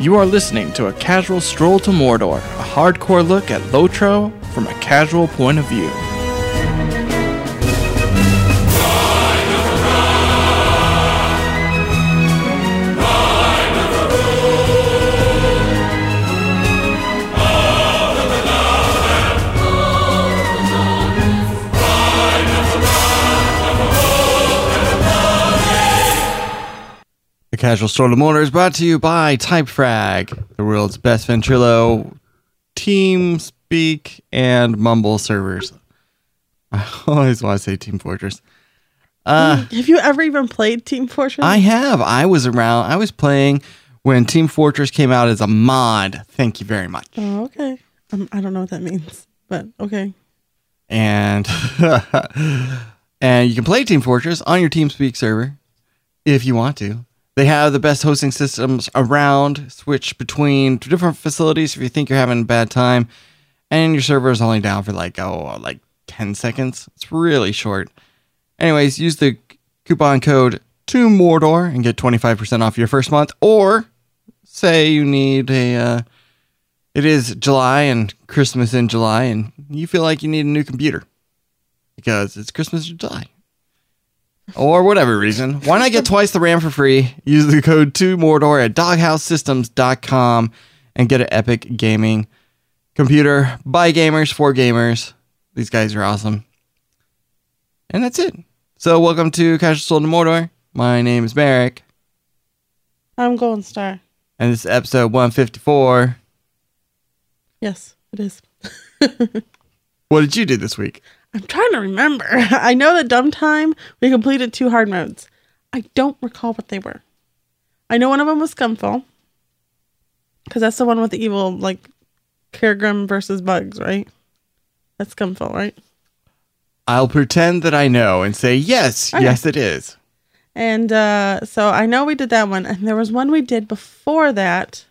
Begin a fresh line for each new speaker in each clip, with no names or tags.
You are listening to A Casual Stroll to Mordor, a hardcore look at Lotro from a casual point of view. The Casual Stroll to Mordor is brought to you by Typefrag, the world's best Ventrilo, TeamSpeak, and Mumble servers. I always want to say Team Fortress.
Have you ever even played Team Fortress?
I have. I was playing when Team Fortress came out as a mod. Thank you very much.
Oh, okay. I don't know what that means, but okay.
And and you can play Team Fortress on your TeamSpeak server if you want to. They have the best hosting systems around. Switch between different facilities if you think you're having a bad time. And your server is only down for like 10 seconds. It's really short. Anyways, use the coupon code TOMORDOR and get 25% off your first month. Or say you need it is July and Christmas in July and you feel like you need a new computer because it's Christmas in July. Or whatever reason. Why not get twice the RAM for free? Use the code TOMORDOR at doghousesystems.com and get an epic gaming computer by gamers for gamers. These guys are awesome. And that's it. So welcome to Casual Stroll to Mordor. My name is Merrick.
I'm Golden Star.
And this is episode 154.
Yes, it is.
What did you do this week?
I'm trying to remember. I know that Dumb Time, we completed 2 hard modes. I don't recall what they were. I know one of them was Scumfall. Because that's the one with the evil, like, Kergrim versus bugs, right? That's Scumfall, right?
I'll pretend that I know and say, yes,
okay.
Yes, it is.
And so I know we did that one. And there was one we did before that.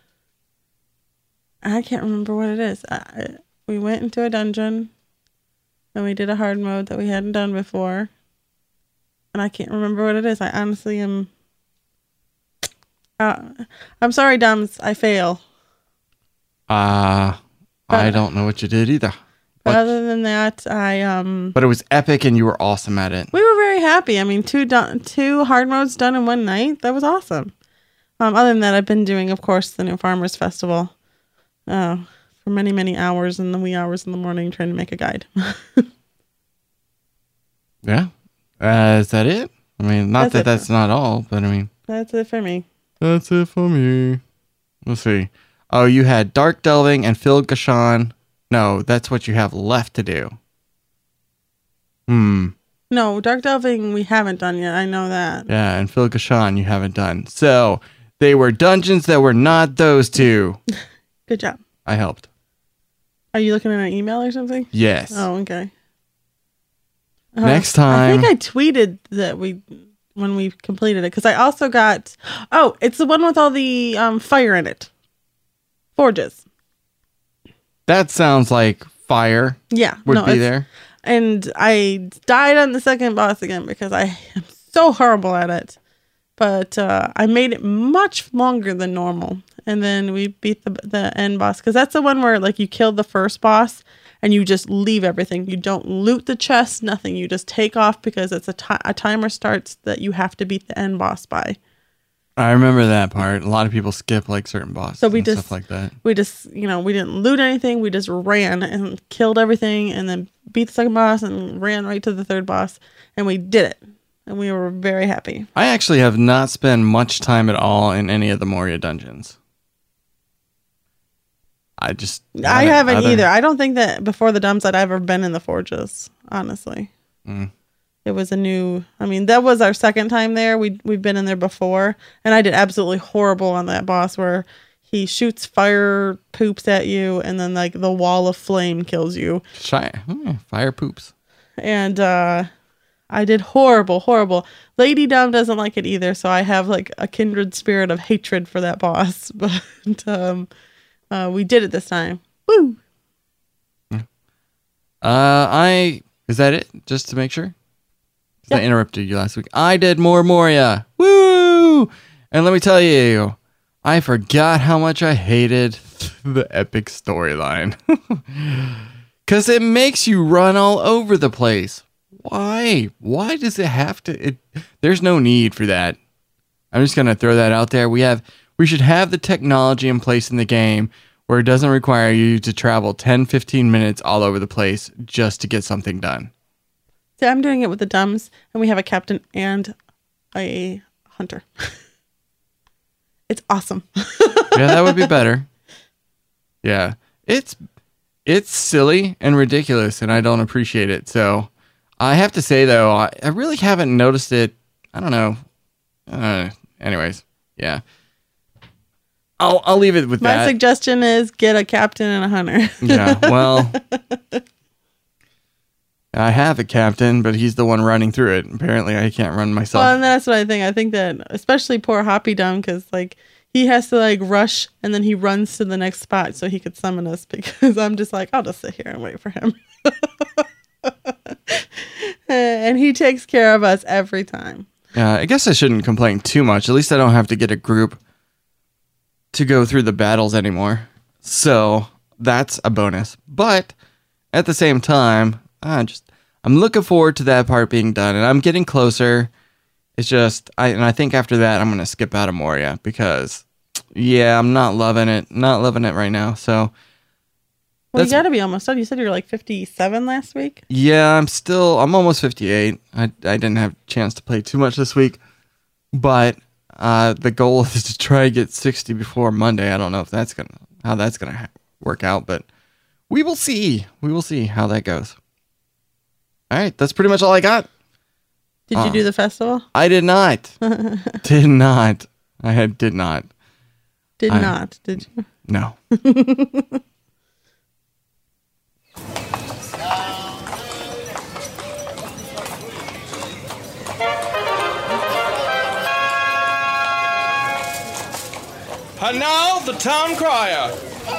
I can't remember what it is. We went into a dungeon. And we did a hard mode that we hadn't done before. And I can't remember what it is. I honestly am... I'm sorry, Dumbs. I fail.
I don't know what you did either.
But other than that,
But it was epic and you were awesome at it.
We were very happy. I mean, 2 hard modes done in one night. That was awesome. Other than that, I've been doing, of course, the New Farmers Festival. For many, many hours in the wee hours in the morning trying to make a guide.
Yeah. Is that it? I mean, that's not all, but I mean.
That's it for me.
That's it for me. Let's see. Oh, you had Dark Delving and Phil Gashan. No, that's what you have left to do.
No, Dark Delving we haven't done yet. I know that.
Yeah, and Phil Gashan you haven't done. So, they were dungeons that were not those 2.
Good job.
I helped.
Are you looking at an email or something?
Yes.
Oh, okay.
Next time.
I think I tweeted that when we completed it because I also got. Oh, it's the one with all the fire in it. Forges.
That sounds like fire.
Yeah,
would be there.
And I died on the second boss again because I am so horrible at it. But I made it much longer than normal. And then we beat the end boss. Because that's the one where like you killed the first boss and you just leave everything. You don't loot the chest, nothing. You just take off because it's a timer starts that you have to beat the end boss by.
I remember that part. A lot of people skip like certain bosses and stuff like that.
We just, we didn't loot anything. We just ran and killed everything and then beat the second boss and ran right to the third boss. And we did it. And we were very happy.
I actually have not spent much time at all in any of the Moria dungeons. I
haven't either. I don't think that before the dumps I'd ever been in the forges, honestly. It was that was our second time there. We've been in there before. And I did absolutely horrible on that boss where he shoots fire poops at you and then like the wall of flame kills you.
Fire poops.
And I did horrible. Lady Dumb doesn't like it either, so I have like a kindred spirit of hatred for that boss. But we did it this time. Woo!
Is that it? Just to make sure? Yep. I interrupted you last week. I did more Moria. Woo! And let me tell you, I forgot how much I hated the epic storyline. Because it makes you run all over the place. Why? Why does it have to? There's no need for that. I'm just going to throw that out there. We should have the technology in place in the game where it doesn't require you to travel 10, 15 minutes all over the place just to get something done.
See, I'm doing it with the Dumbs, and we have a captain and a hunter. It's awesome.
Yeah, that would be better. Yeah. It's silly and ridiculous, and I don't appreciate it. So I have to say, though, I really haven't noticed it. I don't know. Anyways, yeah. I'll leave it with that.
My suggestion is get a captain and a hunter.
Yeah, well, I have a captain, but he's the one running through it. Apparently, I can't run myself.
Well, and that's what I think. I think that especially poor Hoppy Dumb, because like he has to like rush and then he runs to the next spot so he could summon us, because I'm just like, I'll just sit here and wait for him. And he takes care of us every time.
Yeah, I guess I shouldn't complain too much. At least I don't have to get a group to go through the battles anymore. So that's a bonus. But at the same time, I'm looking forward to that part being done, and I'm getting closer. It's just, I think after that, I'm going to skip out of Moria because, yeah, I'm not loving it. Not loving it right now. So,
well, you got to be almost done. You said you were like 57 last week.
Yeah, I'm almost 58. I didn't have a chance to play too much this week, but the goal is to try to get 60 before Monday. I don't know if how that's gonna work out, but we will see. We will see how that goes. All right, that's pretty much all I got.
Did you do the festival?
I did not. Did not. Did not.
Did you?
No.
And now the town crier.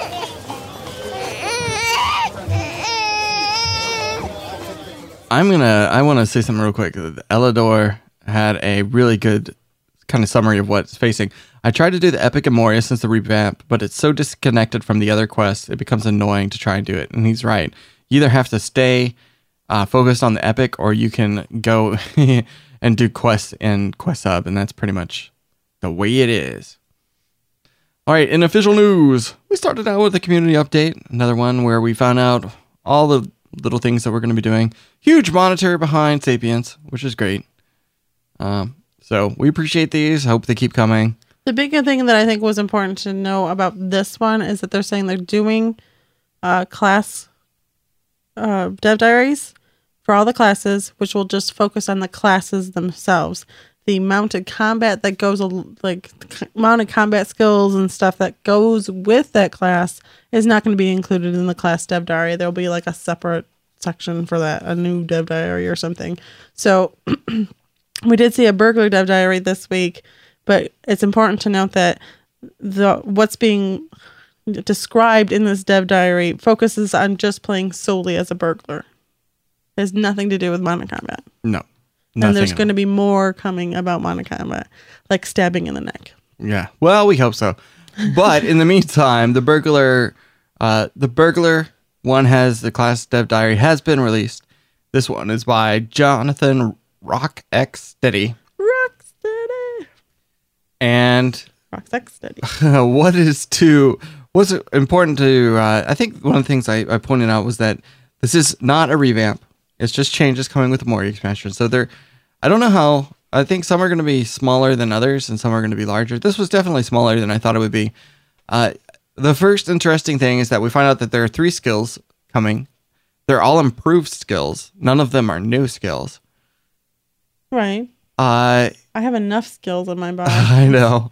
I want to say something real quick. Elidor had a really good kind of summary of what's facing. I tried to do the Epic and Moria since the revamp, but it's so disconnected from the other quests, it becomes annoying to try and do it. And he's right. You either have to stay focused on the Epic, or you can go and do quests in Quest Hub, and that's pretty much the way it is. All right, in official news, we started out with a community update, another one where we found out all the little things that we're going to be doing. Huge monitor behind Sapience, which is great. So we appreciate these. Hope they keep coming.
The bigger thing that I think was important to know about this one is that they're saying they're doing class dev diaries for all the classes, which will just focus on the classes themselves. The mounted combat that goes, like mounted combat skills and stuff that goes with that class is not going to be included in the class dev diary. There'll be like a separate section for that, a new dev diary or something. So we did see a burglar dev diary this week, but it's important to note that what's being described in this dev diary focuses on just playing solely as a burglar. It has nothing to do with mounted combat.
No.
And there's going to be more coming about mounted combat, like stabbing in the neck.
Yeah. Well, we hope so. But in the meantime, the burglar one has the class dev diary has been released. This one is by Jonathan Rocksteady. And Rocksteady. What's important to I think one of the things I pointed out was that this is not a revamp. It's just changes coming with the Moria expansion. So I don't know how. I think some are going to be smaller than others, and some are going to be larger. This was definitely smaller than I thought it would be. The first interesting thing is that we find out that there are 3 skills coming. They're all improved skills. None of them are new skills.
Right. I have enough skills in my body.
I know.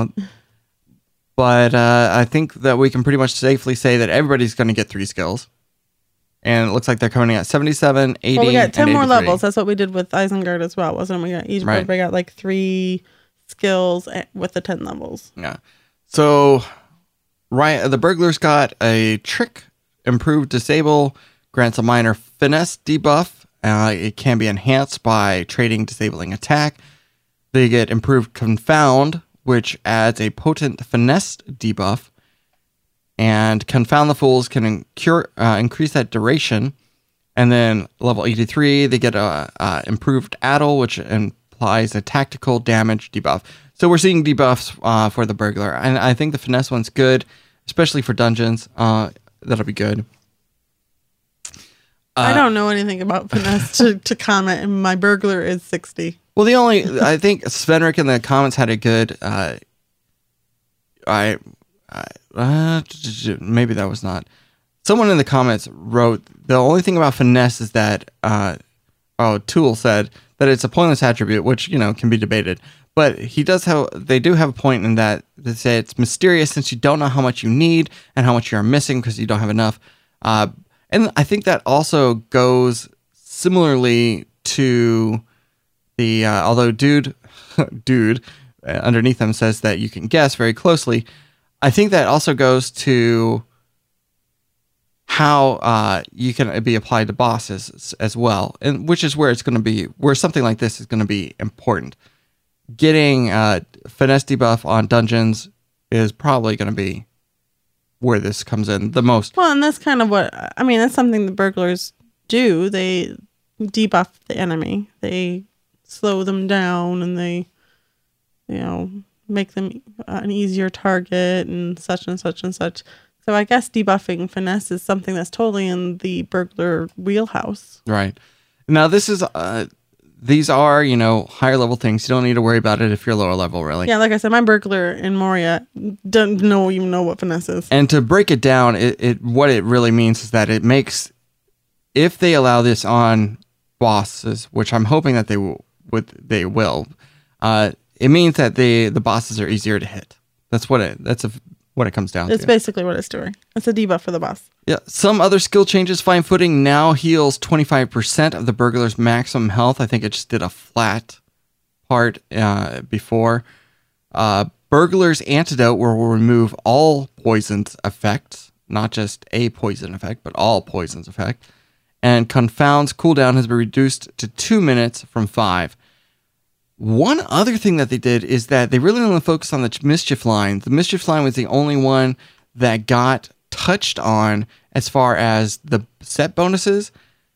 But I think that we can pretty much safely say that everybody's going to get 3 skills. And it looks like they're coming at 77, 80,
well, we got 10 more
83.
levels. That's what we did with Isengard as well, wasn't it? We got like 3 skills with the 10 levels.
Yeah. So, the burglar's got a trick, improved disable, grants a minor finesse debuff. It can be enhanced by trading disabling attack. They get improved confound, which adds a potent finesse debuff. And Confound the Fools can increase that duration. And then level 83, they get a improved Addle, which implies a tactical damage debuff. So we're seeing debuffs for the Burglar. And I think the Finesse one's good, especially for dungeons. That'll be good.
I don't know anything about Finesse to comment, and my Burglar is 60.
Well, I think Svenric in the comments had a good, maybe that was not. Someone in the comments wrote, the only thing about Finesse is that, Tool said that it's a pointless attribute, which, can be debated. But they do have a point in that they say it's mysterious since you don't know how much you need and how much you're missing because you don't have enough. And I think that also goes similarly to the, although dude underneath them says that you can guess very closely. I think that also goes to how you can be applied to bosses as well, and which is where it's going to be, where something like this is going to be important. Getting finesse debuff on dungeons is probably going to be where this comes in the most.
Well, and that's kind of that's something the Burglars do. They debuff the enemy. They slow them down, and they, make them an easier target and such and such and such. So I guess debuffing finesse is something that's totally in the Burglar wheelhouse.
Right. Now this is these are, higher level things. You don't need to worry about it if you're lower level, really.
Yeah, like I said, my Burglar in Moria doesn't even know what finesse is.
And to break it down, what it really means is that it makes, if they allow this on bosses, which I'm hoping that they will, it means that the bosses are easier to hit. That's what it comes down to.
It's basically what it's doing. It's a debuff for the boss.
Yeah. Some other skill changes. Fine Footing now heals 25% of the Burglar's maximum health. I think it just did a flat part before. Burglar's Antidote will remove all poison's effects, not just a poison effect, but all poison's effect. And Confound's cooldown has been reduced to 2 minutes from 5. One other thing that they did is that they really only focused on the Mischief line. The Mischief line was the only one that got touched on as far as the set bonuses.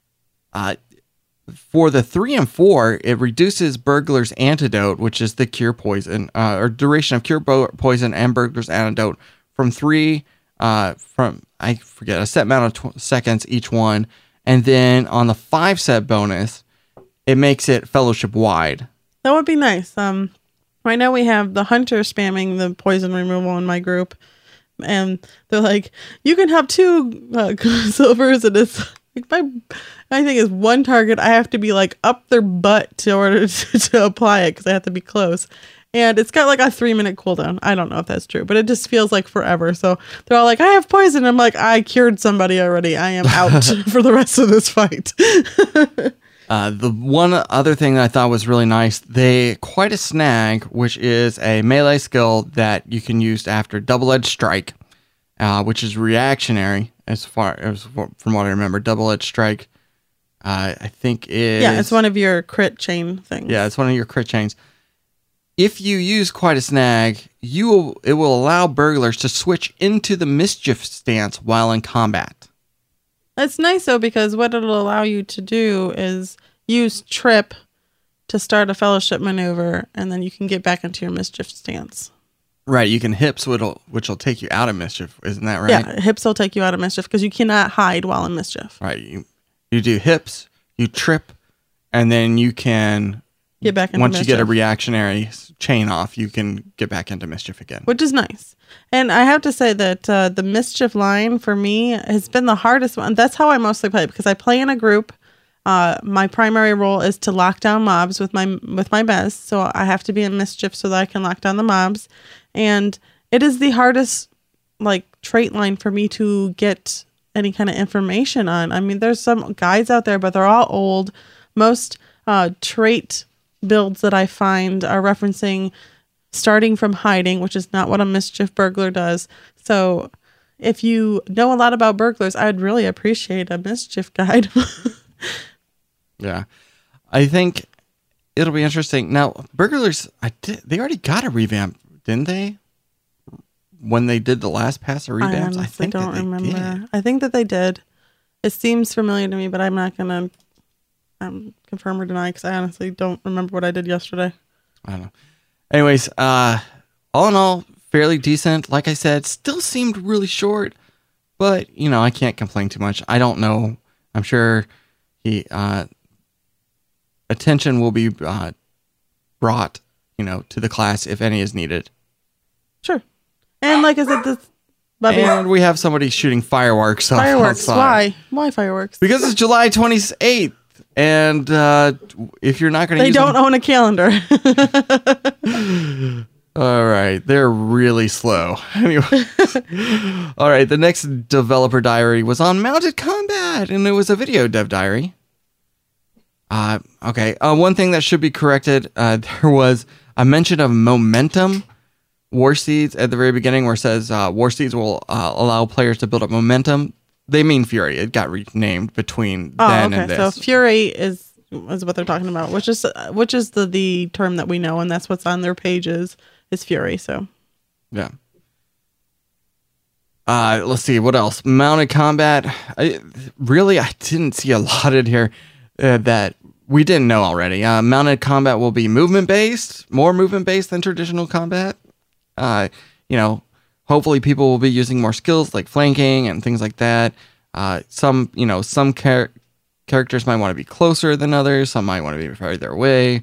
For the 3 and 4, it reduces Burglar's Antidote, which is the cure poison, or duration of cure poison and Burglar's Antidote from 3, I forget, a set amount of seconds each one. And then on the 5 set bonus, it makes it fellowship wide.
That would be nice. Right now we have the Hunter spamming the poison removal in my group. And they're like, you can have 2 silvers, and it's like I think it's one target. I have to be like up their butt in order to apply it because I have to be close. And it's got like a 3-minute cooldown. I don't know if that's true, but it just feels like forever. So they're all like, I have poison. I'm like, I cured somebody already. I am out for the rest of this fight.
The one other thing that I thought was really nice, Quite a Snag, which is a melee skill that you can use after Double-Edged Strike, which is reactionary as far as from what I remember. Double-Edged Strike, I think is...
Yeah, it's one of your crit chain things.
Yeah, it's one of your crit chains. If you use Quite a Snag, it will allow burglars to switch into the Mischief stance while in combat.
It's nice, though, because what it'll allow you to do is use Trip to start a fellowship maneuver, and then you can get back into your Mischief stance.
Right, you can Hips, which will take you out of Mischief. Isn't that right?
Yeah, Hips will take you out of Mischief because you cannot hide while in Mischief.
Right, you do Hips, you Trip, and then you can...
Get back into
Once
Mischief.
you get a reactionary chain off, you can get back into Mischief again.
Which is nice. And I have to say that the Mischief line for me has been the hardest one. That's how I mostly play, because I play in a group. My primary role is to lock down mobs with my best. So I have to be in Mischief so that I can lock down the mobs. And it is the hardest trait line for me to get any kind of information on. I mean, there's some guides out there, but they're all old. Most trait builds that I find are referencing starting from hiding, which is not what a Mischief burglar does. So if you know a lot about burglars, I would really appreciate a Mischief guide.
Yeah. I think it'll be interesting. Now, burglars, they already got a revamp, Didn't they? When they did the last pass or
I
revamps?
honestly don't
that they
remember.
did.
I think that they did. It seems familiar to me, but I'm not going to confirm or deny because I honestly don't remember what I did yesterday.
I don't know. Anyways, all in all, fairly decent. Like I said, still seemed really short, but I can't complain too much. I don't know. I'm sure attention will be brought, to the class if any is needed.
Sure. And like I said, this Bubby,
And we have somebody shooting fireworks.
fireworks.
outside.
Why fireworks?
Because it's July 28th. And if you're not going to
They
use
don't own a calendar.
All right, they're really slow. Anyway, all right, the next developer diary was on Mounted Combat, and it was a video dev diary. Okay, one thing that should be corrected, there was a mention of momentum war seeds at the very beginning where it says war seeds will allow players to build up momentum. They mean Fury. It got renamed between then and this.
So Fury is what they're talking about, which is the term that we know, and that's what's on their pages is Fury. So
yeah. Let's see what else. Mounted Combat. I didn't see a lot in here that we didn't know already. Mounted Combat will be movement based, more movement based than traditional combat. Hopefully people will be using more skills like flanking and things like that. Some characters might want to be closer than others. Some might want to be farther away.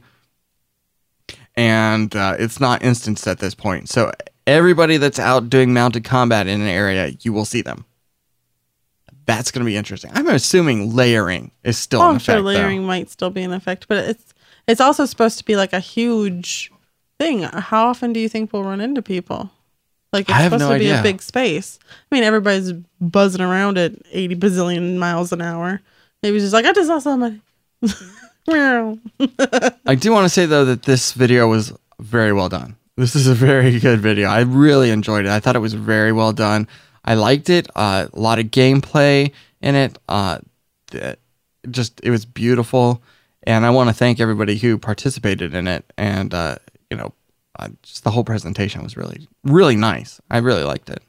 And it's not instanced at this point. So everybody that's out doing mounted combat in an area, you will see them. That's going to be interesting. I'm assuming layering is still in effect.
I'm sure layering might still be in effect, but it's also supposed to be like a huge thing. How often do you think we'll run into people? Like it's supposed to be a big space. I mean, everybody's buzzing around at 80 bazillion miles an hour. Maybe it's just like, I just saw somebody.
I do want to say, though, that this video was very well done. This is a very good video. I really enjoyed it. I thought it was very well done. I liked it. A lot of gameplay in it. It was beautiful. And I want to thank everybody who participated in it. And, just the whole presentation was really, really nice. I really liked it.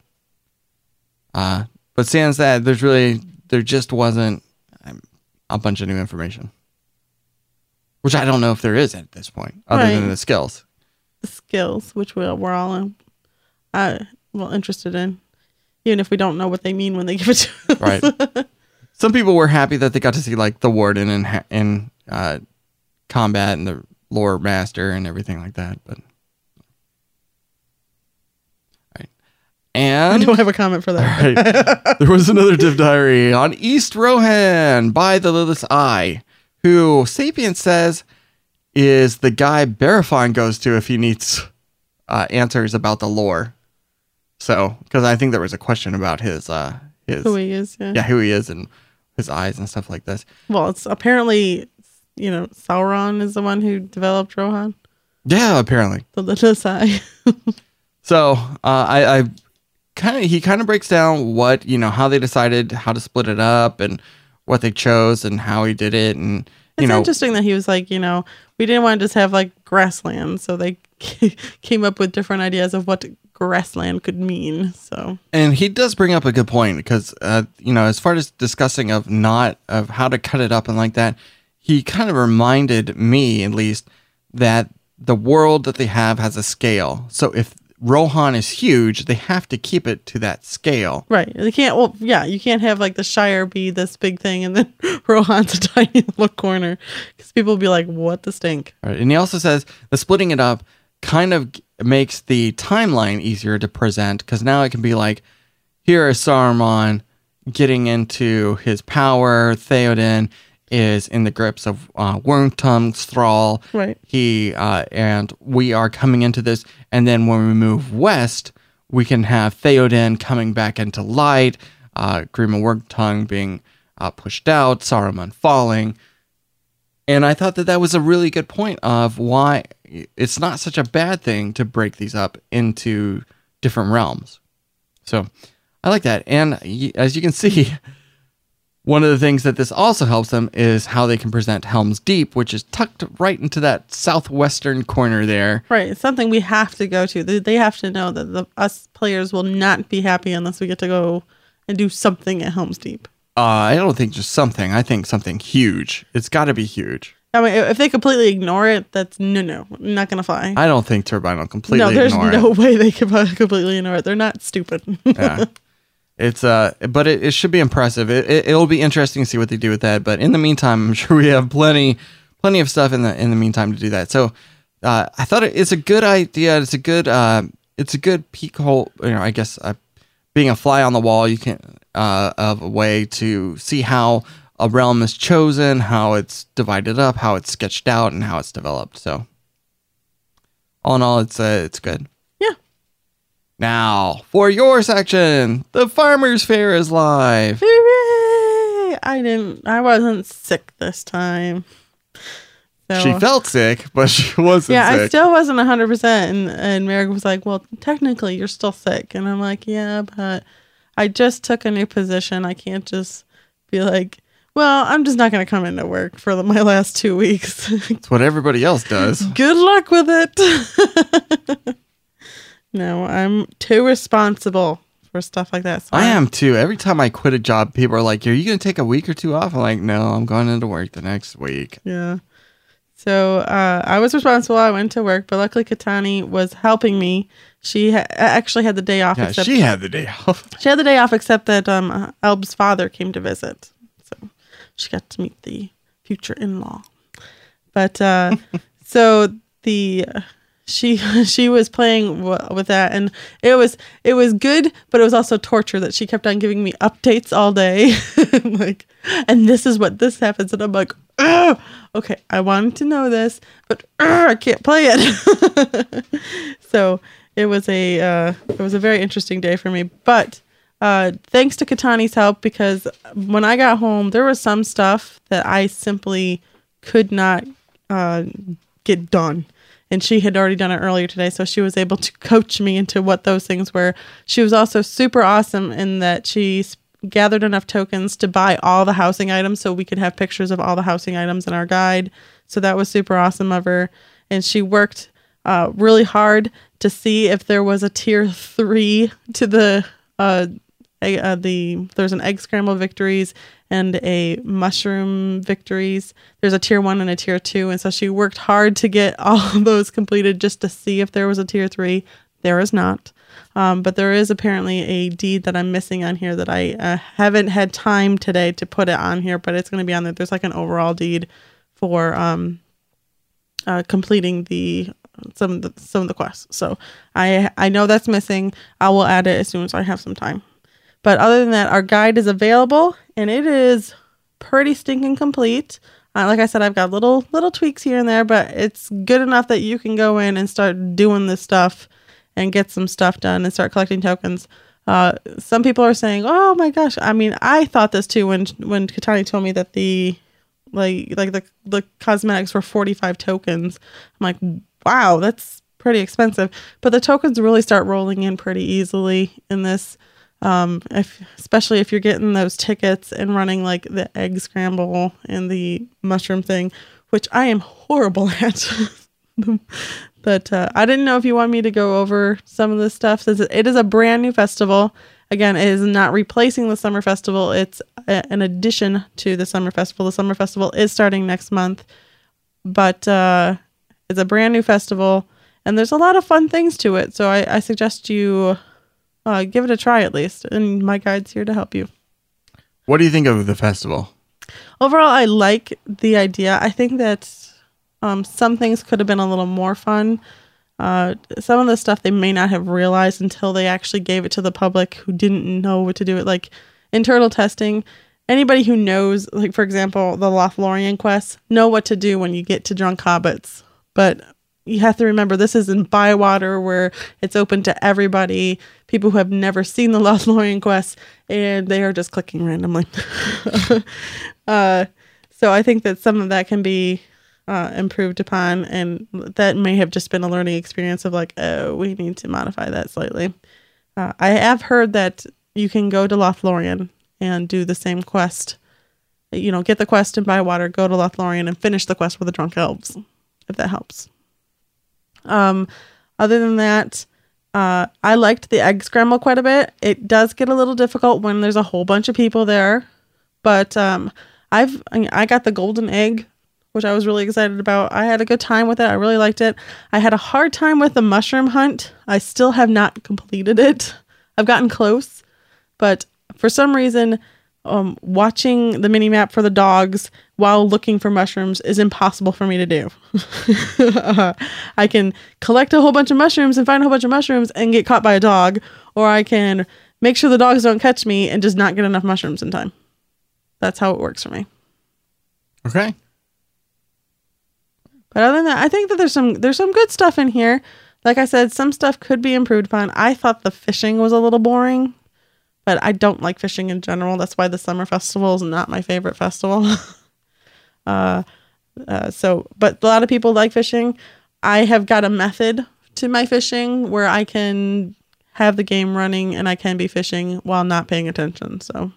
But sans that, there just wasn't a bunch of new information. Which I don't know if there is at this point, other than the skills.
The skills, which we're all interested in, even if we don't know what they mean when they give it to us.
Right. Some people were happy that they got to see like the warden in combat and the lore master and everything like that. But right, and
I don't have a comment for that.
Right, there was another div diary on East Rohan by the Lilith's Eye, who Sapient says is the guy Barafon goes to if he needs answers about the lore. So, because I think there was a question about his
who he is,
who he is and his eyes and stuff like this.
Well, it's apparently, Sauron is the one who developed Rohan.
Yeah, apparently.
The Lilith's Eye.
So, he kind of breaks down what, how they decided how to split it up and what they chose and how he did it. And,
it's interesting that he was like, we didn't want to just have like grassland. So they came up with different ideas of what grassland could mean. So, and
he does bring up a good point because, as far as discussing of how to cut it up and like that, he kind of reminded me, at least, that the world that they have has a scale. So if Rohan is huge, they have to keep it to that scale.
Right. They can't, you can't have like the Shire be this big thing and then Rohan's a tiny little corner because people will be like, what the stink?
Right. And he also says the splitting it up kind of makes the timeline easier to present because now it can be like, here is Saruman getting into his power. Theoden is in the grips of Wormtongue's thrall.
Right.
And we are coming into this. And then when we move west, we can have Theoden coming back into light, Grima Wormtongue being pushed out, Saruman falling. And I thought that was a really good point of why it's not such a bad thing to break these up into different realms. So I like that. And as you can see, One of the things that this also helps them is how they can present Helm's Deep, which is tucked right into that southwestern corner there.
Right. It's something we have to go to. They have to know that us players will not be happy unless we get to go and do something at Helm's Deep.
I don't think just something. I think something huge. It's got to be huge.
I mean, if they completely ignore it, that's no, not going to fly.
I don't think Turbine will completely ignore it.
No, there's no way they could completely ignore it. They're not stupid.
Yeah. It's but it should be impressive. It'll be interesting to see what they do with that. But in the meantime, I'm sure we have plenty of stuff in the meantime to do that. So I thought it's a good idea. It's a good peek hole. I guess being a fly on the wall, you can of a way to see how a realm is chosen, how it's divided up, how it's sketched out, and how it's developed. So all in all, it's good. Now, for your section, the Farmer's Fair is live.
Hooray! I wasn't sick this time. So,
she felt sick, but she wasn't sick.
I still wasn't 100%. And Merrick was like, well, technically, you're still sick. And I'm like, yeah, but I just took a new position. I can't just be like, well, I'm just not going to come into work for my last 2 weeks.
It's what everybody else does.
Good luck with it. No, I'm too responsible for stuff like that. So
I am too. Every time I quit a job, people are like, are you going to take a week or two off? I'm like, no, I'm going into work the next week.
Yeah. So I was responsible. I went to work, but luckily Katani was helping me. She actually had the day off.
Yeah, she had the day off.
She had the day off, except that Elb's father came to visit. So she got to meet the future in-law. But so the... She was playing with that, and it was good, but it was also torture that she kept on giving me updates all day, like, and this is what this happens, and I'm like, oh, okay, I wanted to know this, but I can't play it. So it was a very interesting day for me, but thanks to Katani's help, because when I got home, there was some stuff that I simply could not get done. And she had already done it earlier today, so she was able to coach me into what those things were. She was also super awesome in that she gathered enough tokens to buy all the housing items so we could have pictures of all the housing items in our guide. So that was super awesome of her. And she worked really hard to see if there was a tier 3 to there's an egg scramble victories and a mushroom victories. There's a tier 1 and a tier 2. And so she worked hard to get all of those completed just to see if there was a tier 3. There is not. But there is apparently a deed that I'm missing on here that I haven't had time today to put it on here, but it's going to be on there. There's like an overall deed for completing some of the quests. So I know that's missing. I will add it as soon as I have some time. But other than that, our guide is available, and it is pretty stinking complete. Like I said, I've got little tweaks here and there, but it's good enough that you can go in and start doing this stuff and get some stuff done and start collecting tokens. Some people are saying, "Oh my gosh!" I mean, I thought this too when Katani told me that the cosmetics were 45 tokens. I'm like, wow, that's pretty expensive. But the tokens really start rolling in pretty easily in this. Especially if you're getting those tickets and running like the egg scramble and the mushroom thing, which I am horrible at. But I didn't know if you want me to go over some of this stuff. Since it is a brand new festival. Again, it is not replacing the summer festival. It's an addition to the summer festival. The summer festival is starting next month, but it's a brand new festival, and there's a lot of fun things to it. So I suggest you give it a try at least, and my guide's here to help you.
What do you think of the festival?
Overall, I like the idea. I think that some things could have been a little more fun. Some of the stuff they may not have realized until they actually gave it to the public who didn't know what to do with. Like in turtle testing, anybody who knows, like for example, the Lothlorien quests, know what to do when you get to drunk hobbits. But you have to remember, this is in Bywater where it's open to everybody, people who have never seen the Lothlorien quests, and they are just clicking randomly. So I think that some of that can be improved upon, and that may have just been a learning experience of like, oh, we need to modify that slightly. I have heard that you can go to Lothlorien and do the same quest get the quest in Bywater, go to Lothlorien, and finish the quest with the drunk elves, if that helps. Other than that, I liked the egg scramble quite a bit. It does get a little difficult when there's a whole bunch of people there, but I got the golden egg, which I was really excited about. I had a good time with it. I really liked it. I had a hard time with the mushroom hunt. I still have not completed it. I've gotten close, but for some reason, watching the mini map for the dogs while looking for mushrooms is impossible for me to do. I can collect a whole bunch of mushrooms and find a whole bunch of mushrooms and get caught by a dog, or I can make sure the dogs don't catch me and just not get enough mushrooms in time. That's how it works for me.
Okay.
But other than that, I think that there's some good stuff in here. Like I said, some stuff could be improved upon. I thought the fishing was a little boring, but I don't like fishing in general. That's why the summer festival is not my favorite festival. But a lot of people like fishing. I have got a method to my fishing where I can have the game running and I can be fishing while not paying attention. So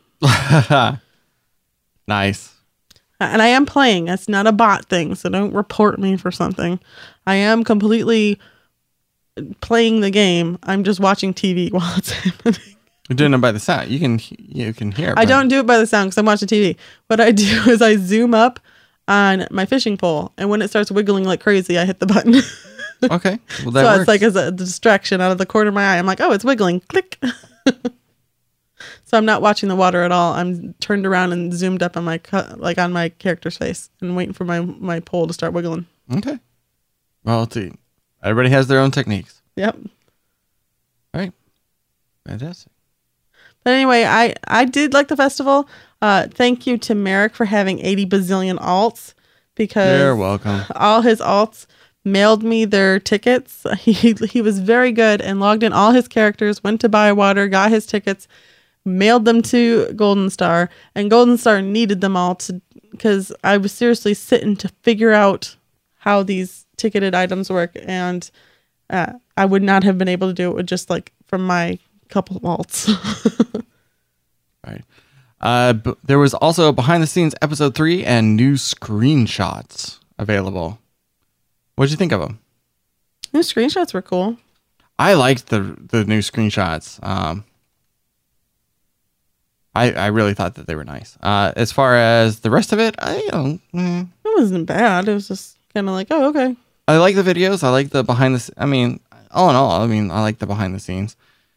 nice.
And I am playing. It's not a bot thing, so don't report me for something. I am completely playing the game. I'm just watching TV while it's happening.
You're doing it by the sound. You can hear it.
I don't do it by the sound because I'm watching TV. What I do is I zoom up on my fishing pole, and when it starts wiggling like crazy, I hit the button.
Okay. Well, that
so
works.
it's like as a distraction out of the corner of my eye. I'm like, oh, it's wiggling. Click. So I'm not watching the water at all. I'm turned around and zoomed up on my on my character's face and waiting for my pole to start wiggling.
Okay. Well, let's see. Everybody has their own techniques.
Yep.
All right. Fantastic.
But anyway, I did like the festival. Thank you to Merrick for having 80 bazillion alts, because
You're welcome.
All his alts mailed me their tickets. He was very good and logged in all his characters, went to Bywater, got his tickets, mailed them to Golden Star, and Golden Star needed them all because I was seriously sitting to figure out how these ticketed items work, and I would not have been able to do it with just from my couple of alts.
Right. There was also behind the scenes episode 3 and new screenshots available. What did you think of them?
New screenshots were cool.
I liked the new screenshots. I really thought that they were nice. As far as the rest of it,
It wasn't bad. It was just kind of like, oh, okay.
I like the videos. I like the behind the. I mean, all in all, I like the behind the scenes.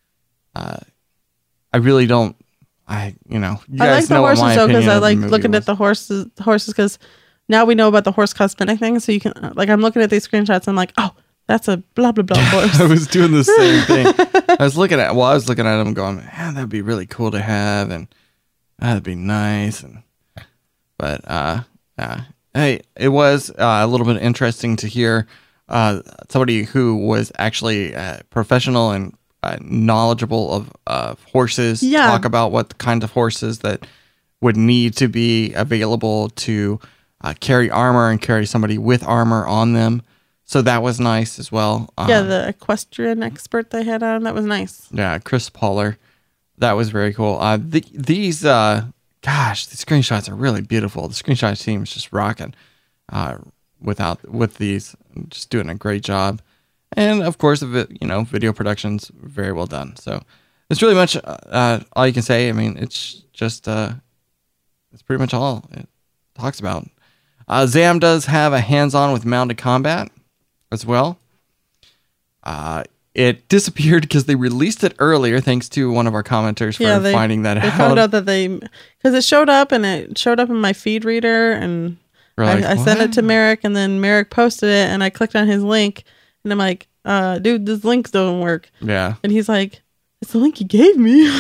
I really don't. You guys
I like the
know
horses
what my
though, because
opinion
I
of the
like
movie
looking
was.
at the horses because now we know about the horse cosmetic thing. So you can I'm looking at these screenshots. And I'm like, oh, that's a blah blah blah horse.
I was doing the same thing. I was looking at them going, man, that'd be really cool to have, and that'd be nice. But hey, it was a little bit interesting to hear somebody who was actually professional and knowledgeable of horses talk about what kind of horses that would need to be available to carry armor and carry somebody with armor on them. So that was nice as well.
The equestrian expert they had on, that was nice.
Yeah, Chris Poller. That was very cool. These screenshots are really beautiful. The screenshot team is just rocking with these, just doing a great job. And of course, video production's very well done. So it's really much all you can say. I mean, it's just it's pretty much all it talks about. Zam does have a hands-on with mounted combat as well. It disappeared because they released it earlier, thanks to one of our commenters for finding that out.
They found out that because it showed up in my feed reader, and I sent it to Merrick, and then Merrick posted it, and I clicked on his link, and I'm like, dude, this link don't work. Yeah. And he's like, it's the link you gave me.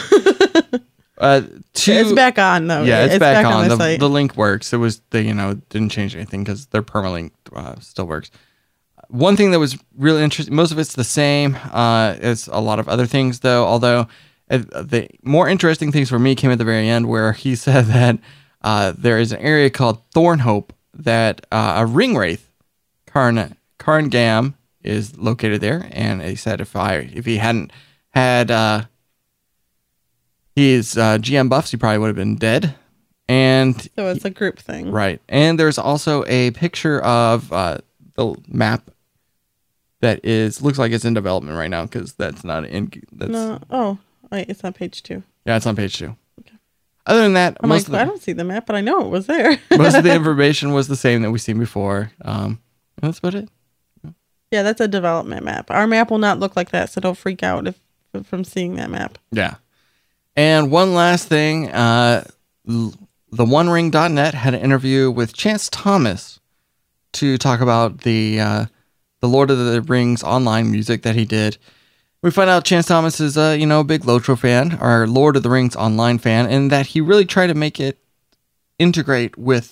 It's back on though.
Yeah, it's back on. The link works. It was didn't change anything because their permalink still works. One thing that was really interesting, most of it's the same as a lot of other things though, although the more interesting things for me came at the very end, where he said that there is an area called Thornhope that a ring wraith, Karn Gam, is located there, and he said if he hadn't had his GM buffs, he probably would have been dead. And
So it's a group thing.
right. And there's also a picture of the map that looks like it's in development right now because that's not in. That's,
No. Oh, wait, it's on page 2.
Yeah, it's on page 2. Okay. Other than that,
I'm like, I don't see the map, but I know it was there.
most of the information was the same that we've seen before. That's about it.
Yeah, that's a development map. Our map will not look like that, so don't freak out from seeing that map.
Yeah. And one last thing, the OneRing.net had an interview with Chance Thomas to talk about the Lord of the Rings online music that he did. We find out Chance Thomas is a big LOTRO fan, or Lord of the Rings online fan, and that he really tried to make it integrate with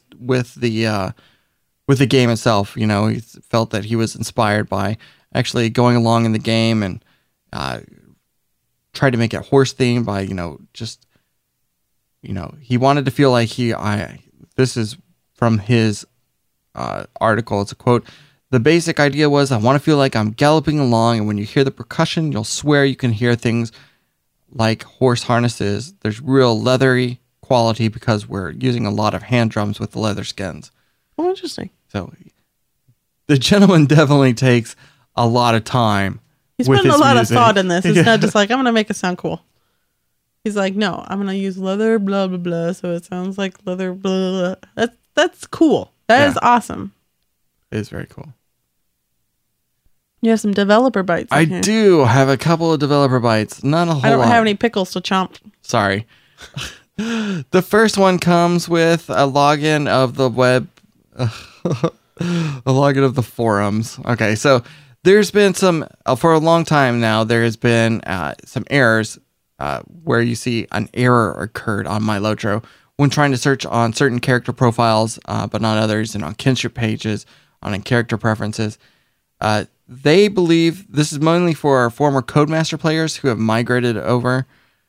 the game itself. He felt that he was inspired by actually going along in the game and tried to make it horse themed by he wanted to feel like this is from his article. It's a quote. The basic idea was, I want to feel like I'm galloping along, and when you hear the percussion, you'll swear you can hear things like horse harnesses. There's real leathery quality because we're using a lot of hand drums with the leather skins.
Oh, interesting.
So the gentleman definitely takes a lot of time.
He's
with
putting a
his
lot
music.
of thought in this. It's not just like, I'm going to make it sound cool. He's like, no, I'm going to use leather, blah, blah, blah. So it sounds like leather, blah, blah. That's cool. That is awesome.
It is very cool.
You have some developer bites.
I
here.
do have a couple of developer bites. Not a whole lot.
I don't have any pickles to chomp.
Sorry. The first one comes with a login of the web, a login of the forums. Okay, so there's been for a long time now, there has been some errors where you see an error occurred on MyLotro when trying to search on certain character profiles, but not others, and on kinship pages, on character preferences. They believe this is mainly for our former Codemaster players who have migrated over.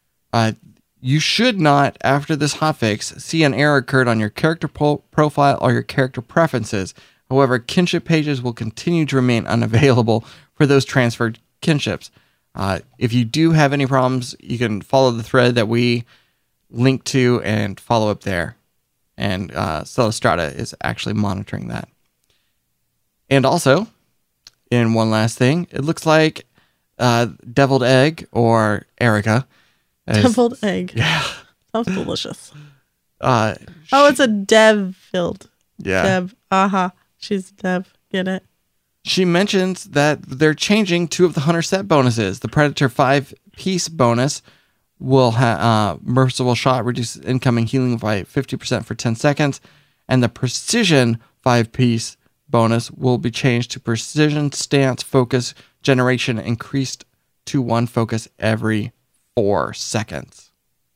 You should not, after this hotfix, see an error occurred on your character profile or your character preferences. However, kinship pages will continue to remain unavailable for those transferred kinships. If you do have any problems, you can follow the thread that we link to and follow up there. And Cellestrata is actually monitoring that. And also, in one last thing, it looks like Deviled Egg or Erica.
Deviled egg.
Yeah.
Sounds delicious.
Oh,
it's a dev filled.
Yeah.
Dev. Aha. She's dev. Get it?
She mentions that they're changing 2 of the Hunter set bonuses. The Predator 5-piece bonus will have Merciful Shot, reduces incoming healing by 50% for 10 seconds. And the Precision 5-piece bonus will be changed to Precision Stance Focus Generation, increased to 1 focus every 4 seconds.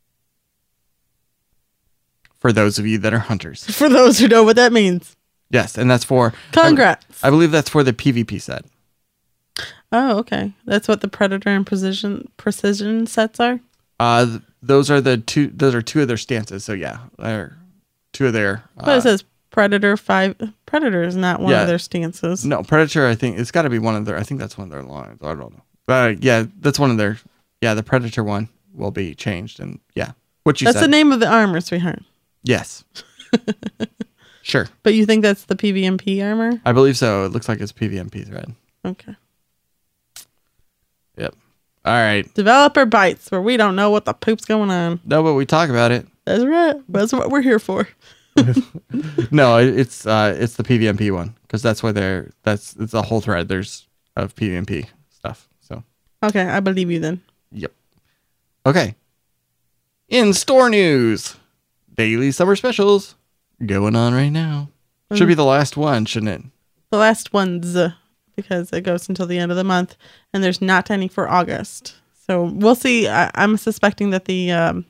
For those of you that are hunters.
For those who know what that means.
Yes, and that's for...
Congrats.
I believe that's for the PvP set.
Oh, okay. That's what the Predator and Precision sets are?
Those are 2 of their stances, so yeah. They're 2 of their...
But it says Predator 5. Predator is not one of their stances.
No, Predator, I think, it's got to be one of their... I think that's one of their lines. I don't know. But yeah, that's one of their... Yeah, the Predator one will be changed, and yeah. What you said.
That's the name of the armor, sweetheart.
Yes. Sure.
But you think that's the PVMP armor?
I believe so. It looks like it's PVMP thread.
Okay.
Yep. All right.
Developer bites, where we don't know what the poop's going on.
No, but we talk about it.
That's right. That's what we're here for.
No, it's the PVMP one, because that's why it's a whole thread. There's of PVMP stuff. So.
Okay, I believe you then.
Yep. Okay. In store news, daily summer specials going on right now. Should be the last one, shouldn't it?
The last one's because it goes until the end of the month, and there's not any for August. So we'll see. I'm suspecting that the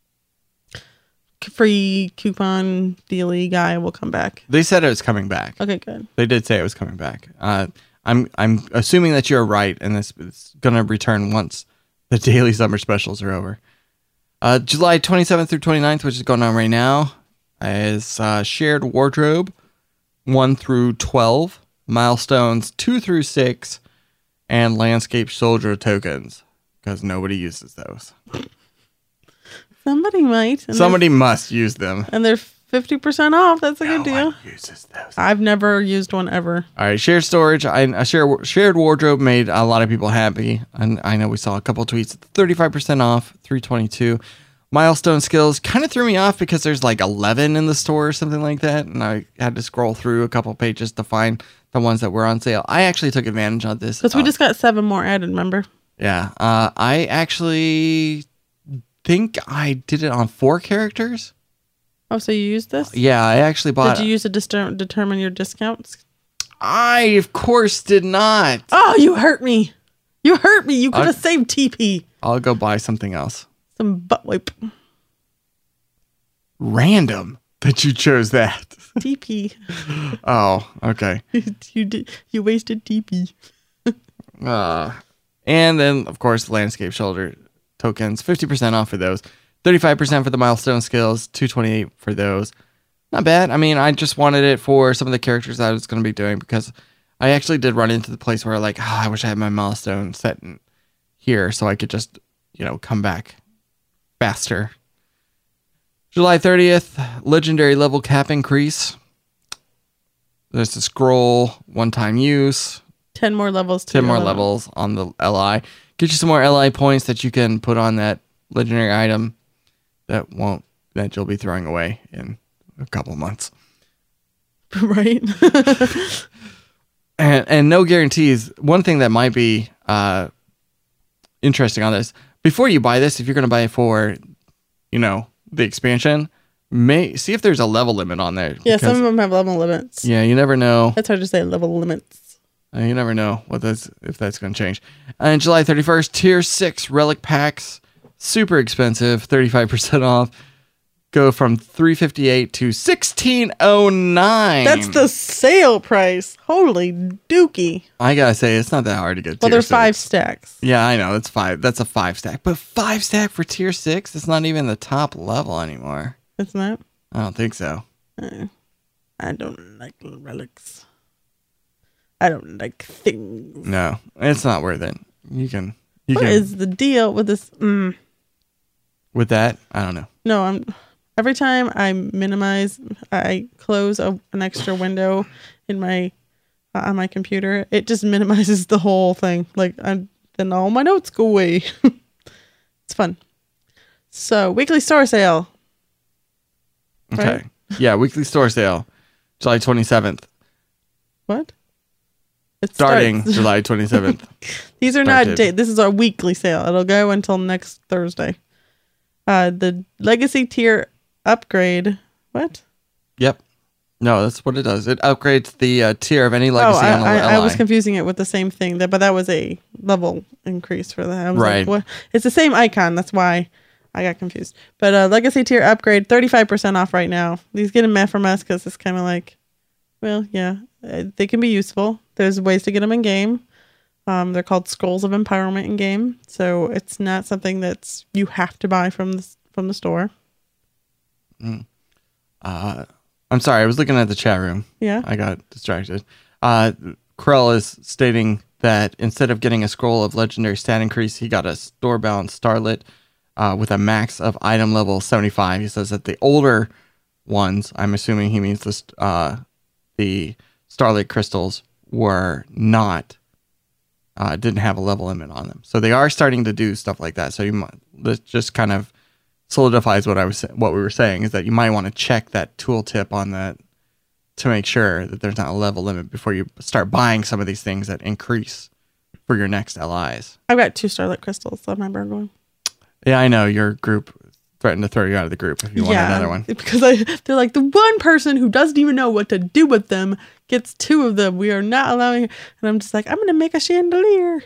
free coupon dealy guy will come back.
They said it was coming back.
Okay, good.
They did say it was coming back. I'm assuming that you're right, and this is going to return once the daily summer specials are over. July 27th through 29th, which is going on right now, is Shared Wardrobe 1 through 12, Milestones 2 through 6, and Landscape Soldier tokens, because nobody uses those.
Somebody might.
Somebody must use them.
And they're 50% off. That's a good deal.
No one uses those.
I've never used one ever.
All right, shared storage. Shared wardrobe made a lot of people happy. And I know we saw a couple tweets. 35% off, $322. Milestone skills kind of threw me off because there's like 11 in the store or something like that. And I had to scroll through a couple pages to find the ones that were on sale. I actually took advantage of this.
Because we just got 7 more added, remember?
Yeah. I actually think I did it on 4 characters.
Oh, so you used this?
Yeah, I actually bought
Did you use it to determine your discounts?
I, of course, did not.
Oh, you hurt me. You hurt me. You could have saved TP.
I'll go buy something else.
Some butt wipe.
Random that you chose that.
TP.
Oh, okay.
You wasted TP.
And then, of course, landscape shoulder tokens, 50% off for those. 35% for the milestone skills, $228 for those. Not bad. I mean, I just wanted it for some of the characters I was going to be doing because I actually did run into the place where I wish I had my milestone set in here so I could just, come back faster. July 30th, legendary level cap increase. There's a scroll, one-time use.
10 more levels.
10 more levels on the LI. Get you some more LI points that you can put on that legendary item that you'll be throwing away in a couple of months.
Right.
and no guarantees. One thing that might be interesting on this, before you buy this, if you're going to buy it for, the expansion, see if there's a level limit on there.
Yeah, some of them have level limits.
Yeah, you never know.
That's hard to say, level limits.
You never know if that's going to change. And July 31st, Tier 6 Relic Packs. Super expensive, 35% off. Go from $358 to $1,609.
That's the sale price. Holy dookie.
I gotta say, it's not that hard to get.
Well,
tier
there's 5
6.
stacks.
Yeah, I know. That's 5. That's a 5 stack. But 5 stack for tier 6? It's not even the top level anymore.
It's not?
I don't think so.
I don't like relics. I don't like things.
No, it's not worth it.
What is the deal with this?
With that, I don't know.
No, every time I close an extra window in my on my computer, it just minimizes the whole thing. Then all my notes go away. It's fun. So, weekly store sale.
Okay.
Right?
Yeah, weekly store sale, July 27th.
What?
Starting July 27th.
These are not date. This is our weekly sale. It'll go until next Thursday. The legacy tier upgrade. What? Yep.
No, that's what it does. It upgrades the tier of any legacy on the LI.
I was confusing it with the same thing, but that was a level increase for that. I was
right.
What? It's the same icon. That's why I got confused. But legacy tier upgrade, 35% off right now. These get them mad from us because it's kind of they can be useful. There's ways to get them in game. They're called Scrolls of Empowerment in game, so it's not something that's you have to buy from the store.
I'm sorry, I was looking at the chat room.
Yeah,
I got distracted. Krell is stating that instead of getting a scroll of legendary stat increase, he got a store-bound Starlit with a max of item level 75. He says that the older ones, I'm assuming he means the Starlit crystals, were not. Didn't have a level limit on them, so they are starting to do stuff like that. So that just kind of solidifies what we were saying is that you might want to check that tooltip on that to make sure that there's not a level limit before you start buying some of these things that increase for your next LIs.
I've got 2 Starlit crystals on my burn.
Yeah, I know your group threatened to throw you out of the group if you want another one.
Because they're like, the one person who doesn't even know what to do with them gets 2 of them. We are not allowing. And I'm just like, I'm going to make a chandelier.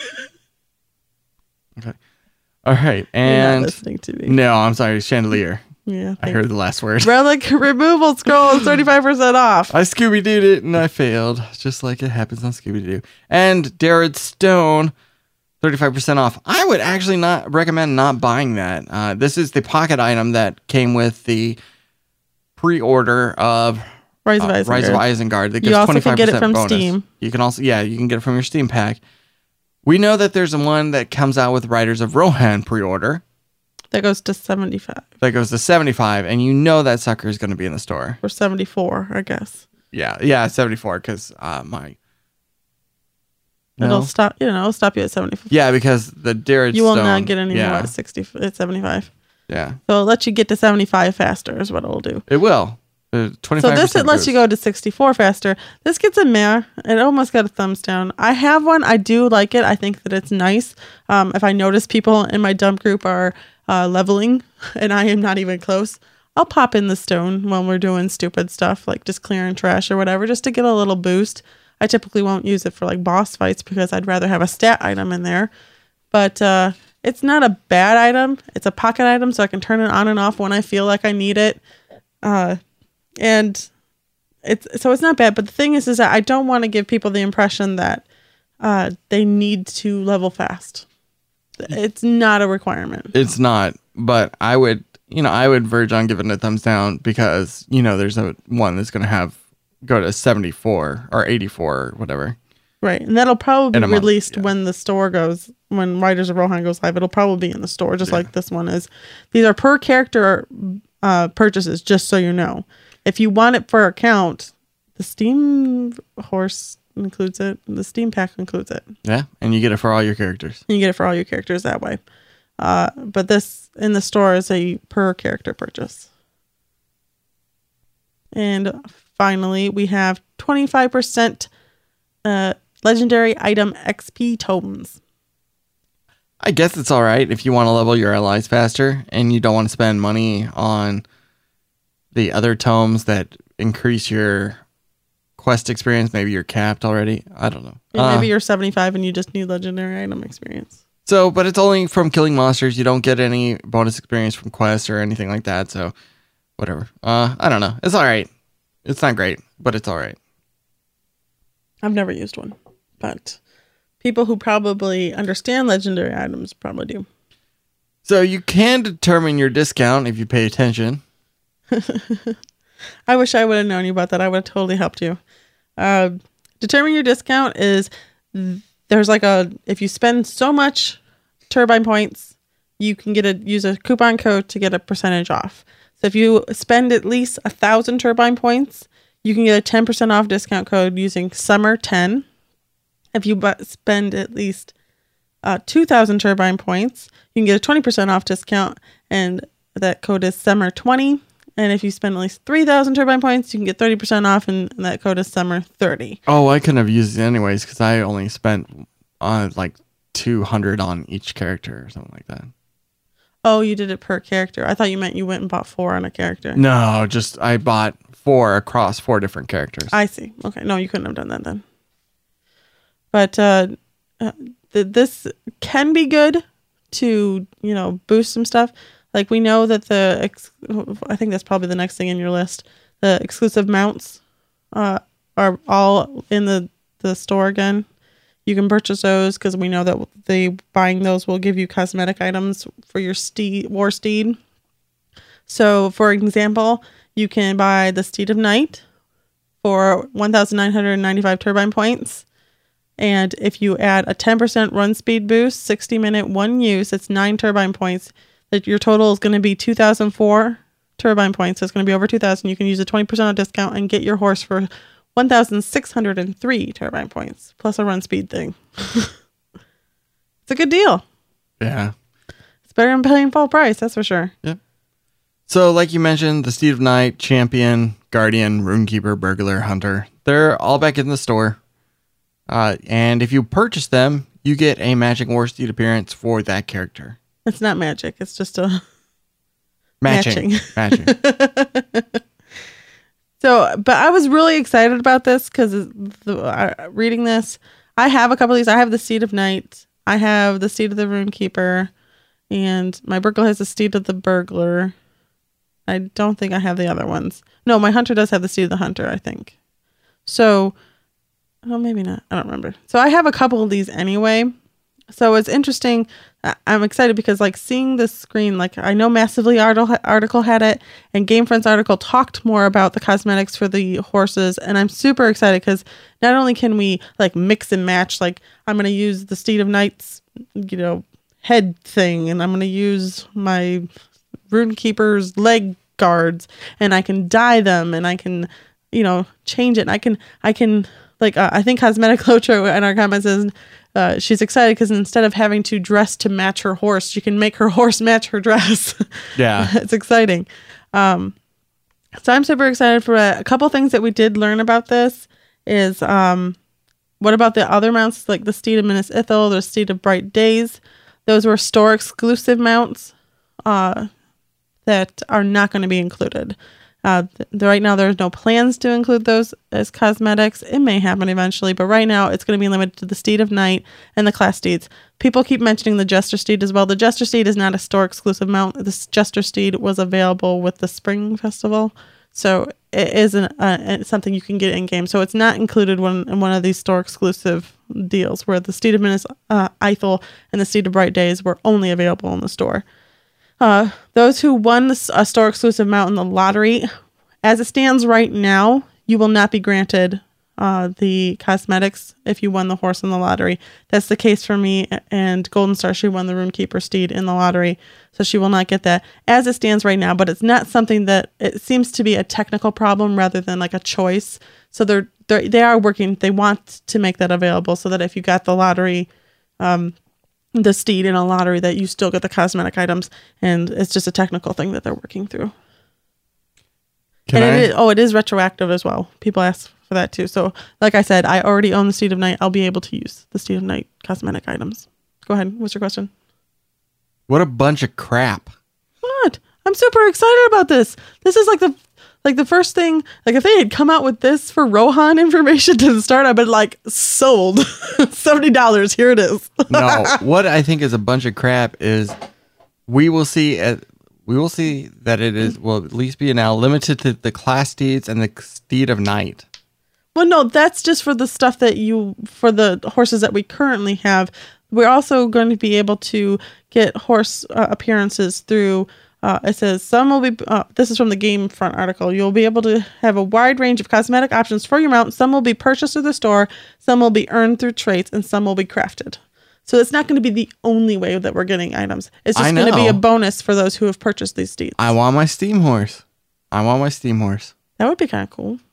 Okay. All right. And
you're not listening to me.
No, I'm sorry. Chandelier.
Yeah.
I heard the last word.
Relic removal scroll is 35% off.
I Scooby-Dooed it and I failed, just like it happens on Scooby-Doo. And Darred Stone, 35% off. I would actually not recommend not buying that. This is the pocket item that came with the pre-order of
Rise of
Isengard. That gives
you also
25%
can get it from
bonus.
Steam.
You can also, you can get it from your Steam pack. We know that there's one that comes out with Riders of Rohan pre-order.
That goes to 75.
That goes to 75, and you know that sucker is going to be in the store.
Or 74, I guess.
Yeah, 74, because my...
It'll stop, it'll stop you at 75.
Yeah, because the Darrett
You will
Stone,
not get any more at 75.
Yeah.
So it'll let you get to 75 faster is what it'll do.
It will. 25%.
So this, it lets you go to 64 faster. This gets a meh. It almost got a thumbs down. I have one. I do like it. I think that it's nice. If I notice people in my dump group are leveling and I am not even close, I'll pop in the stone when we're doing stupid stuff like just clearing trash or whatever, just to get a little boost. I typically won't use it for like boss fights because I'd rather have a stat item in there. But it's not a bad item. It's a pocket item, so I can turn it on and off when I feel like I need it. And it's not bad. But the thing is that I don't want to give people the impression that they need to level fast. It's not a requirement.
It's not, but I would verge on giving it a thumbs down because, there's a one that's going to go to 74 or 84 or whatever.
Right. And that'll probably be released
month,
when Riders of Rohan goes live. It'll probably be in the store, just like this one is. These are per character purchases, just so you know. If you want it for account, the Steam horse includes it. The Steam pack includes it.
Yeah, and you get it for all your characters.
And you get it for all your characters that way. But this in the store is a per character purchase. And finally, we have 25% legendary item XP tokens.
I guess it's all right if you want to level your allies faster and you don't want to spend money on the other tomes that increase your quest experience. Maybe you're capped already. I don't know.
Maybe you're 75 and you just need legendary item experience.
So, but it's only from killing monsters. You don't get any bonus experience from quests or anything like that. So, whatever. I don't know. It's all right. It's not great, but it's all right.
I've never used one, but people who probably understand legendary items probably do.
So you can determine your discount if you pay attention.
I wish I would have known you about that. I would have totally helped you. Determine your discount is there's if you spend so much turbine points, you can use a coupon code to get a percentage off. So if you spend at least 1,000 turbine points, you can get a 10% off discount code using Summer 10. If you spend at least 2,000 turbine points, you can get a 20% off discount, and that code is Summer 20. And if you spend at least 3,000 turbine points, you can get 30% off, and that code is Summer 30.
Oh, I couldn't have used it anyways because I only spent like 200 on each character or something like that.
Oh, you did it per character. I thought you meant you went and bought 4 on a character.
No, just I bought 4 across 4 different characters.
I see. Okay, no, you couldn't have done that then. But this can be good to, boost some stuff. Like we know that I think that's probably the next thing in your list. The exclusive mounts are all in the store again. You can purchase those because we know that buying those will give you cosmetic items for your war steed. So, for example, you can buy the Steed of Night for 1,995 turbine points. And if you add a 10% run speed boost, 60-minute one use, it's 9 turbine points. That your total is going to be 2,004 turbine points. So it's going to be over 2,000. You can use a 20% discount and get your horse for 1,603 turbine points plus a run speed thing. It's a good deal.
Yeah.
It's better than paying full price, that's for sure.
Yep. So like you mentioned, the Steed of Night, Champion, Guardian, Runekeeper, Burglar, Hunter, they're all back in the store. And if you purchase them, you get a Magic War Steed appearance for that character.
It's not magic. It's just a
matching.
So, but I was really excited about this because reading this, I have a couple of these. I have the Steed of Night. I have the Steed of the Runekeeper. And my Burglar has the Steed of the Burglar. I don't think I have the other ones. No, my Hunter does have the Steed of the Hunter, I think. So, maybe not. I don't remember. So I have a couple of these anyway. So it's interesting. I'm excited because seeing this screen, I know Massively article had it, and Gamefront's article talked more about the cosmetics for the horses, and I'm super excited because not only can we mix and match, I'm going to use the Steed of Night's head thing, and I'm going to use my Runekeeper's leg guards, and I can dye them, and I can, change it. And I can I think Cosmetic Lotro in our comments says she's excited because instead of having to dress to match her horse, she can make her horse match her dress.
Yeah.
It's exciting. So I'm super excited for it. A couple things that we did learn about this is what about the other mounts, like the Steed of Minas Ithil, the Steed of Bright Days? Those were store exclusive mounts that are not going to be included. Right now, there's no plans to include those as cosmetics. It may happen eventually, but right now it's going to be limited to the Steed of Night and the class steeds. People keep mentioning the Jester Steed as well. The Jester Steed is not a store exclusive mount. This Jester Steed was available with the Spring Festival, so it isn't something you can get in game. So it's not included in one of these store exclusive deals where the Steed of Minas Ithil and the Steed of Bright Days were only available in the store. Those who won a store exclusive mount in the lottery, as it stands right now, you will not be granted the cosmetics if you won the horse in the lottery. That's the case for me and Golden Star. She won the Runekeeper steed in the lottery, so she will not get that as it stands right now. But it's not something that it seems to be a technical problem rather than like a choice. So they are working. They want to make that available so that if you got the lottery, the steed in a lottery, that you still get the cosmetic items, and it's just a technical thing that they're working through. It is retroactive as well. People ask for that too. So like I said, I already own the Steed of Night. I'll be able to use the Steed of Night cosmetic items. Go ahead. What's your question?
What a bunch of crap.
What? I'm super excited about this. This is like the first thing, like if they had come out with this for Rohan information to the start, I'd been like, sold. $70. Here it is.
No, what I think is a bunch of crap is we will see that it will at least be now limited to the class steeds and the Steed of Night.
Well, no, that's just for the stuff for the horses that we currently have. We're also going to be able to get horse appearances through. It says some will be, this is from the Game Front article. You'll be able to have a wide range of cosmetic options for your mount. Some will be purchased through the store, some will be earned through traits, and some will be crafted. So it's not going to be the only way that we're getting items. It's just going to be a bonus for those who have purchased these steeds.
I want my steam horse.
That would be kind of cool.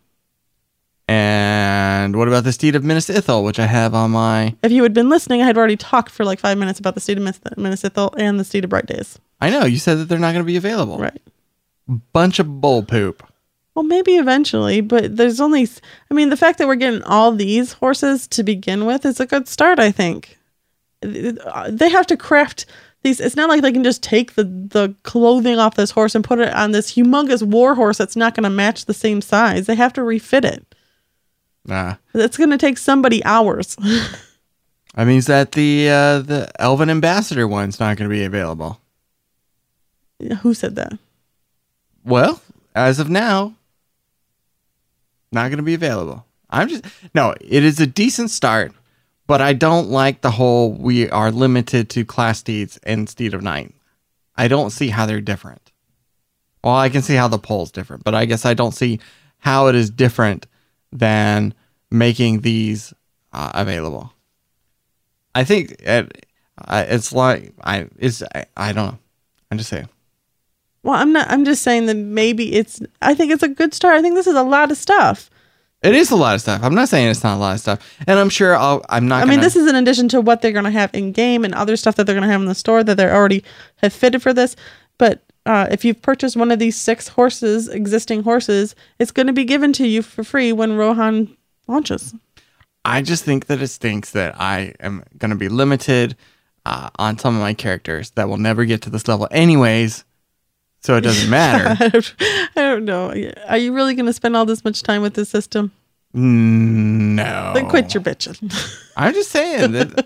And what about the Steed of Minas Ithil, which I have on my...
If you had been listening, I had already talked for like 5 minutes about the Steed of Minas Ithil and the Steed of Bright Days.
I know, you said that they're not going to be available.
Right.
Bunch of bull poop.
Well, maybe eventually, but there's only... I mean, the fact that we're getting all these horses to begin with is a good start, I think. They have to craft these. It's not like they can just take the clothing off this horse and put it on this humongous war horse that's not going to match the same size. They have to refit it. It's going to take somebody hours.
That means that the Elven Ambassador one's not going to be available.
Who said that?
Well, as of now, not going to be available. It is a decent start, but I don't like the whole we are limited to class steeds and Steed of Night. I don't see how they're different. Well, I can see how the poll's different, but I guess I don't see how it is different than making these available. I think it's like I don't know. I'm just saying.
Well, I'm just saying that maybe I think it's a good start. I think this is a lot of stuff.
It is a lot of stuff. I'm not saying it's not a lot of stuff. And I'm sure
this is in addition to what they're going to have in game and other stuff that they're going to have in the store that they already have fitted for this. But if you've purchased one of these 6 existing horses, it's going to be given to you for free when Rohan launches.
I just think that it stinks that I am going to be limited on some of my characters that will never get to this level anyways. So it doesn't matter.
I don't know. Are you really going to spend all this much time with this system?
No.
Then quit your bitching.
I'm just saying that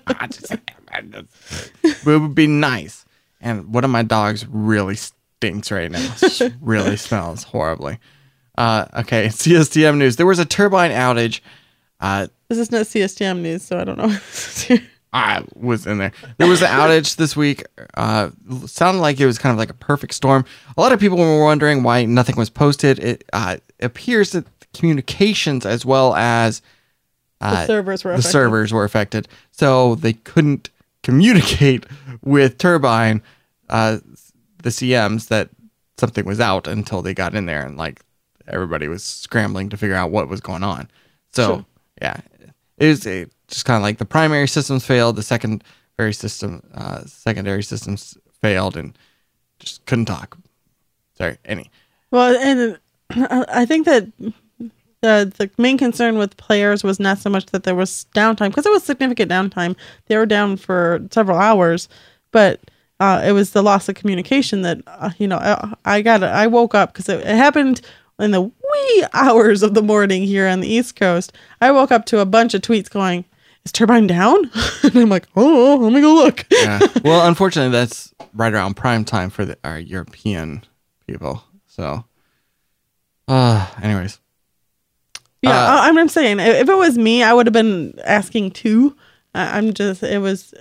it would be nice. And one of my dogs really stinks right now. It really smells horribly. Okay, CSTM news. There was a turbine outage.
This is not CSTM news, so I don't know.
I was in there. There was an outage this week. Sounded like it was kind of like a perfect storm. A lot of people were wondering why nothing was posted. It appears that communications as well as
the servers were affected.
So they couldn't communicate with Turbine, the CMs, that something was out until they got in there, and like everybody was scrambling to figure out what was going on. So
Sure.
yeah, it was just kind of like the primary systems failed, the secondary systems failed, and just couldn't talk. Sorry, any.
Well, and I think that the main concern with players was not so much that there was downtime, because there was significant downtime. They were down for several hours, but it was the loss of communication that I woke up because it happened in the wee hours of the morning here on the East Coast. I woke up to a bunch of tweets going, "Is Turbine down?" And I'm like, "Oh, let me go look."
Yeah. Well, unfortunately, that's right around prime time for our European people. So, anyways.
Yeah, I'm saying if it was me, I would have been asking too. It was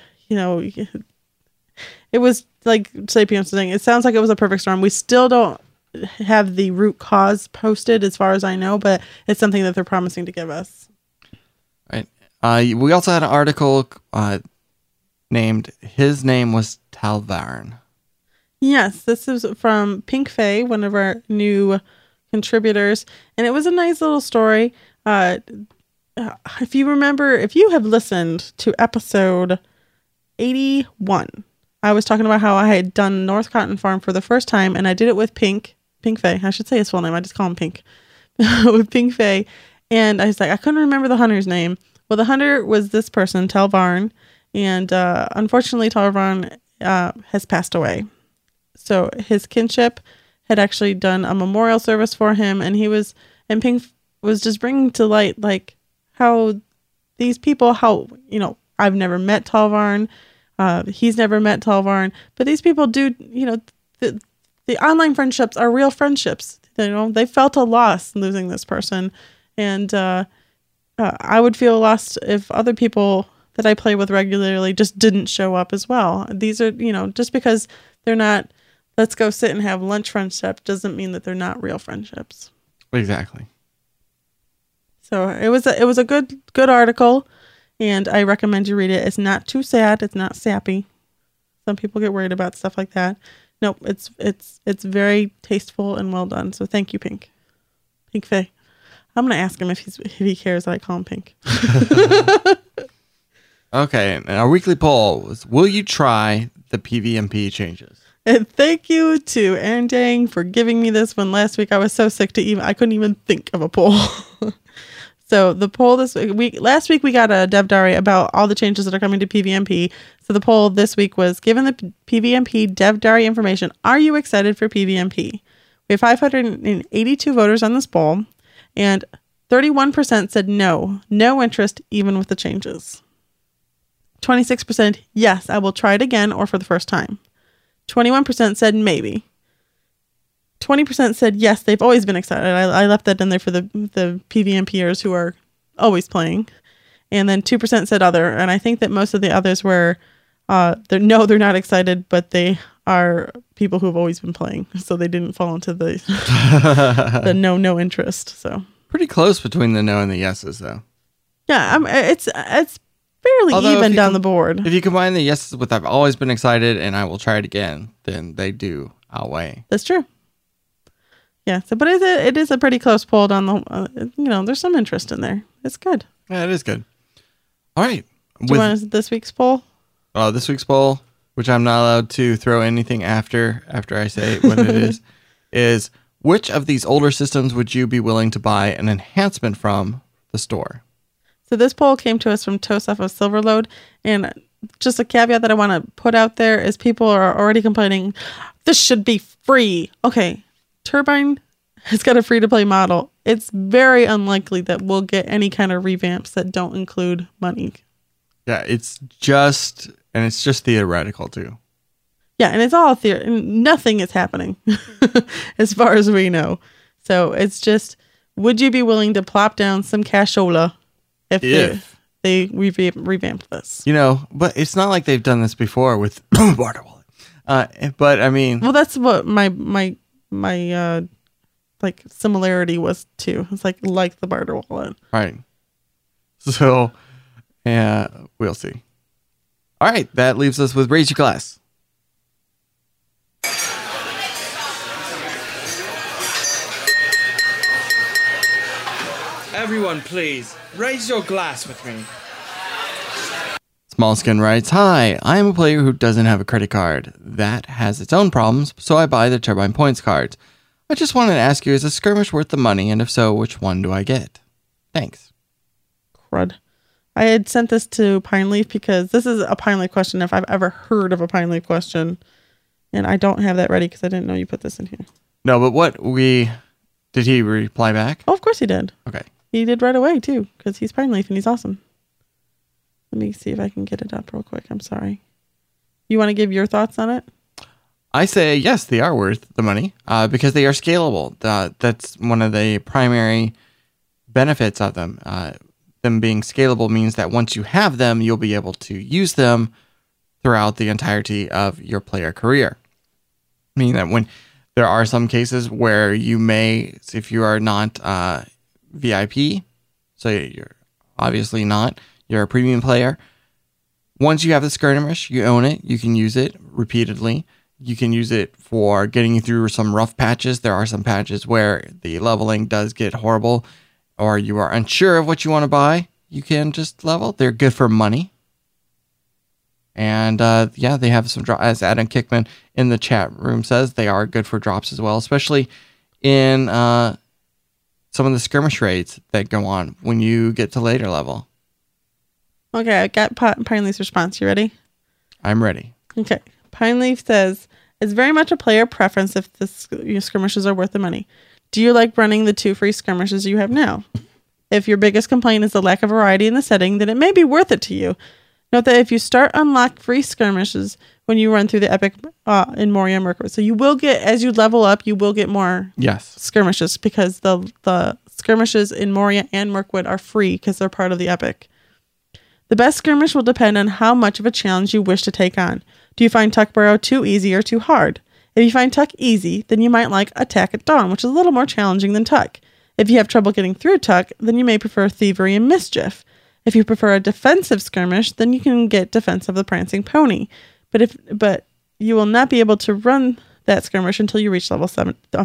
like Sapien was saying, it sounds like it was a perfect storm. We still don't have the root cause posted as far as I know, but it's something that they're promising to give us.
Right. We also had an article named "His Name Was Talvarn."
Yes, this is from Pink Faye, one of our new contributors, and it was a nice little story. If you remember, if you have listened to episode 81, I was talking about how I had done North Cotton Farm for the first time, and I did it with Pink Faye. I should say his full name. I just call him Pink. With Pink Faye. And I was like, I couldn't remember the hunter's name. Well, the hunter was this person, Talvarn. And unfortunately, Talvarn has passed away. So his kinship had actually done a memorial service for him. And Pink was just bringing to light, like, how these people, I've never met Talvarn. He's never met Talvarn. But these people do, the online friendships are real friendships. They felt a loss losing this person. And I would feel lost if other people that I play with regularly just didn't show up as well. These are, just because they're not, let's go sit and have lunch friendship doesn't mean that they're not real friendships.
Exactly.
So it was a good article, and I recommend you read it. It's not too sad. It's not sappy. Some people get worried about stuff like that. Nope, it's very tasteful and well done. So thank you, Pink Faye. I'm gonna ask him if he cares that I call him Pink.
Okay, and our weekly poll was: will you try the PVMP changes?
And thank you to Aaron Dang for giving me this one last week. I was so sick I couldn't even think of a poll. So the poll last week we got a dev diary about all the changes that are coming to PVMP. So the poll this week was, given the PVMP dev diary information, are you excited for PVMP? We have 582 voters on this poll, and 31% said no interest even with the changes. 26% yes, I will try it again or for the first time. 21% said maybe. 20% said yes, they've always been excited. I left that in there for the PVMPers who are always playing. And then 2% said other. And I think that most of the others were, they're not excited, but they are people who have always been playing. So they didn't fall into the the no interest. So
pretty close between the no and the yeses, though.
Yeah, it's fairly even down the board.
If you combine the yeses with "I've always been excited" and "I will try it again," then they do outweigh.
That's true. Yeah, but it is a pretty close poll on the, there's some interest in there. It's good.
Yeah, it is good. All right.
Do you want this week's poll?
This week's poll, which I'm not allowed to throw anything after I say what it is which of these older systems would you be willing to buy an enhancement from the store?
So this poll came to us from Tosaf of Silverload, and just a caveat that I want to put out there is people are already complaining, this should be free. Okay. Turbine has got a free-to-play model. It's very unlikely that we'll get any kind of revamps that don't include money.
Yeah, it's just theoretical too.
Yeah, and it's all nothing is happening as far as we know. So it's just, would you be willing to plop down some cashola if they revamped this?
But it's not like they've done this before with Barter Wallet. But I mean,
well, that's what my like similarity was too. It's like the Barter Wallet.
Right. So, yeah, we'll see. All right, that leaves us with Raise Your Glass.
Everyone, please, raise your glass with me.
Smallskin writes, Hi, I am a player who doesn't have a credit card. That has its own problems, so I buy the Turbine Points cards. I just wanted to ask you, is a skirmish worth the money, and if so, which one do I get? Thanks.
Crud. I had sent this to Pine Leaf because this is a Pine Leaf question if I've ever heard of a Pine Leaf question. And I don't have that ready because I didn't know you put this in here.
No, but did he reply back?
Oh, of course he did.
Okay.
He did right away, too, because he's Pine Leaf and he's awesome. Let me see if I can get it up real quick. I'm sorry. You want to give your thoughts on it?
I say, yes, they are worth the money because they are scalable. That's one of the primary benefits of them. Them being scalable means that once you have them, you'll be able to use them throughout the entirety of your player career. Meaning that when there are some cases where you may, if you are not VIP, so you're obviously not, you're a premium player. Once you have the skirmish, you own it. You can use it repeatedly. You can use it for getting you through some rough patches. There are some patches where the leveling does get horrible, or you are unsure of what you want to buy. You can just level. They're good for money. And they have some drops. As Adam Kickman in the chat room says, they are good for drops as well, especially in some of the skirmish raids that go on when you get to later level.
Okay, I got Pine Leaf's response. You ready?
I'm ready.
Okay. Pine Leaf says, it's very much a player preference if the skirmishes are worth the money. Do you like running the 2 free skirmishes you have now? If your biggest complaint is the lack of variety in the setting, then it may be worth it to you. Note that if you start unlock free skirmishes when you run through the epic in Moria and Mirkwood. So you will get, as you level up, you will get more skirmishes because the skirmishes in Moria and Mirkwood are free because they're part of the epic. The best skirmish will depend on how much of a challenge you wish to take on. Do you find Tuck Burrow too easy or too hard? If you find Tuck easy, then you might like Attack at Dawn, which is a little more challenging than Tuck. If you have trouble getting through Tuck, then you may prefer Thievery and Mischief. If you prefer a defensive skirmish, then you can get Defense of the Prancing Pony. But you will not be able to run that skirmish until you reach level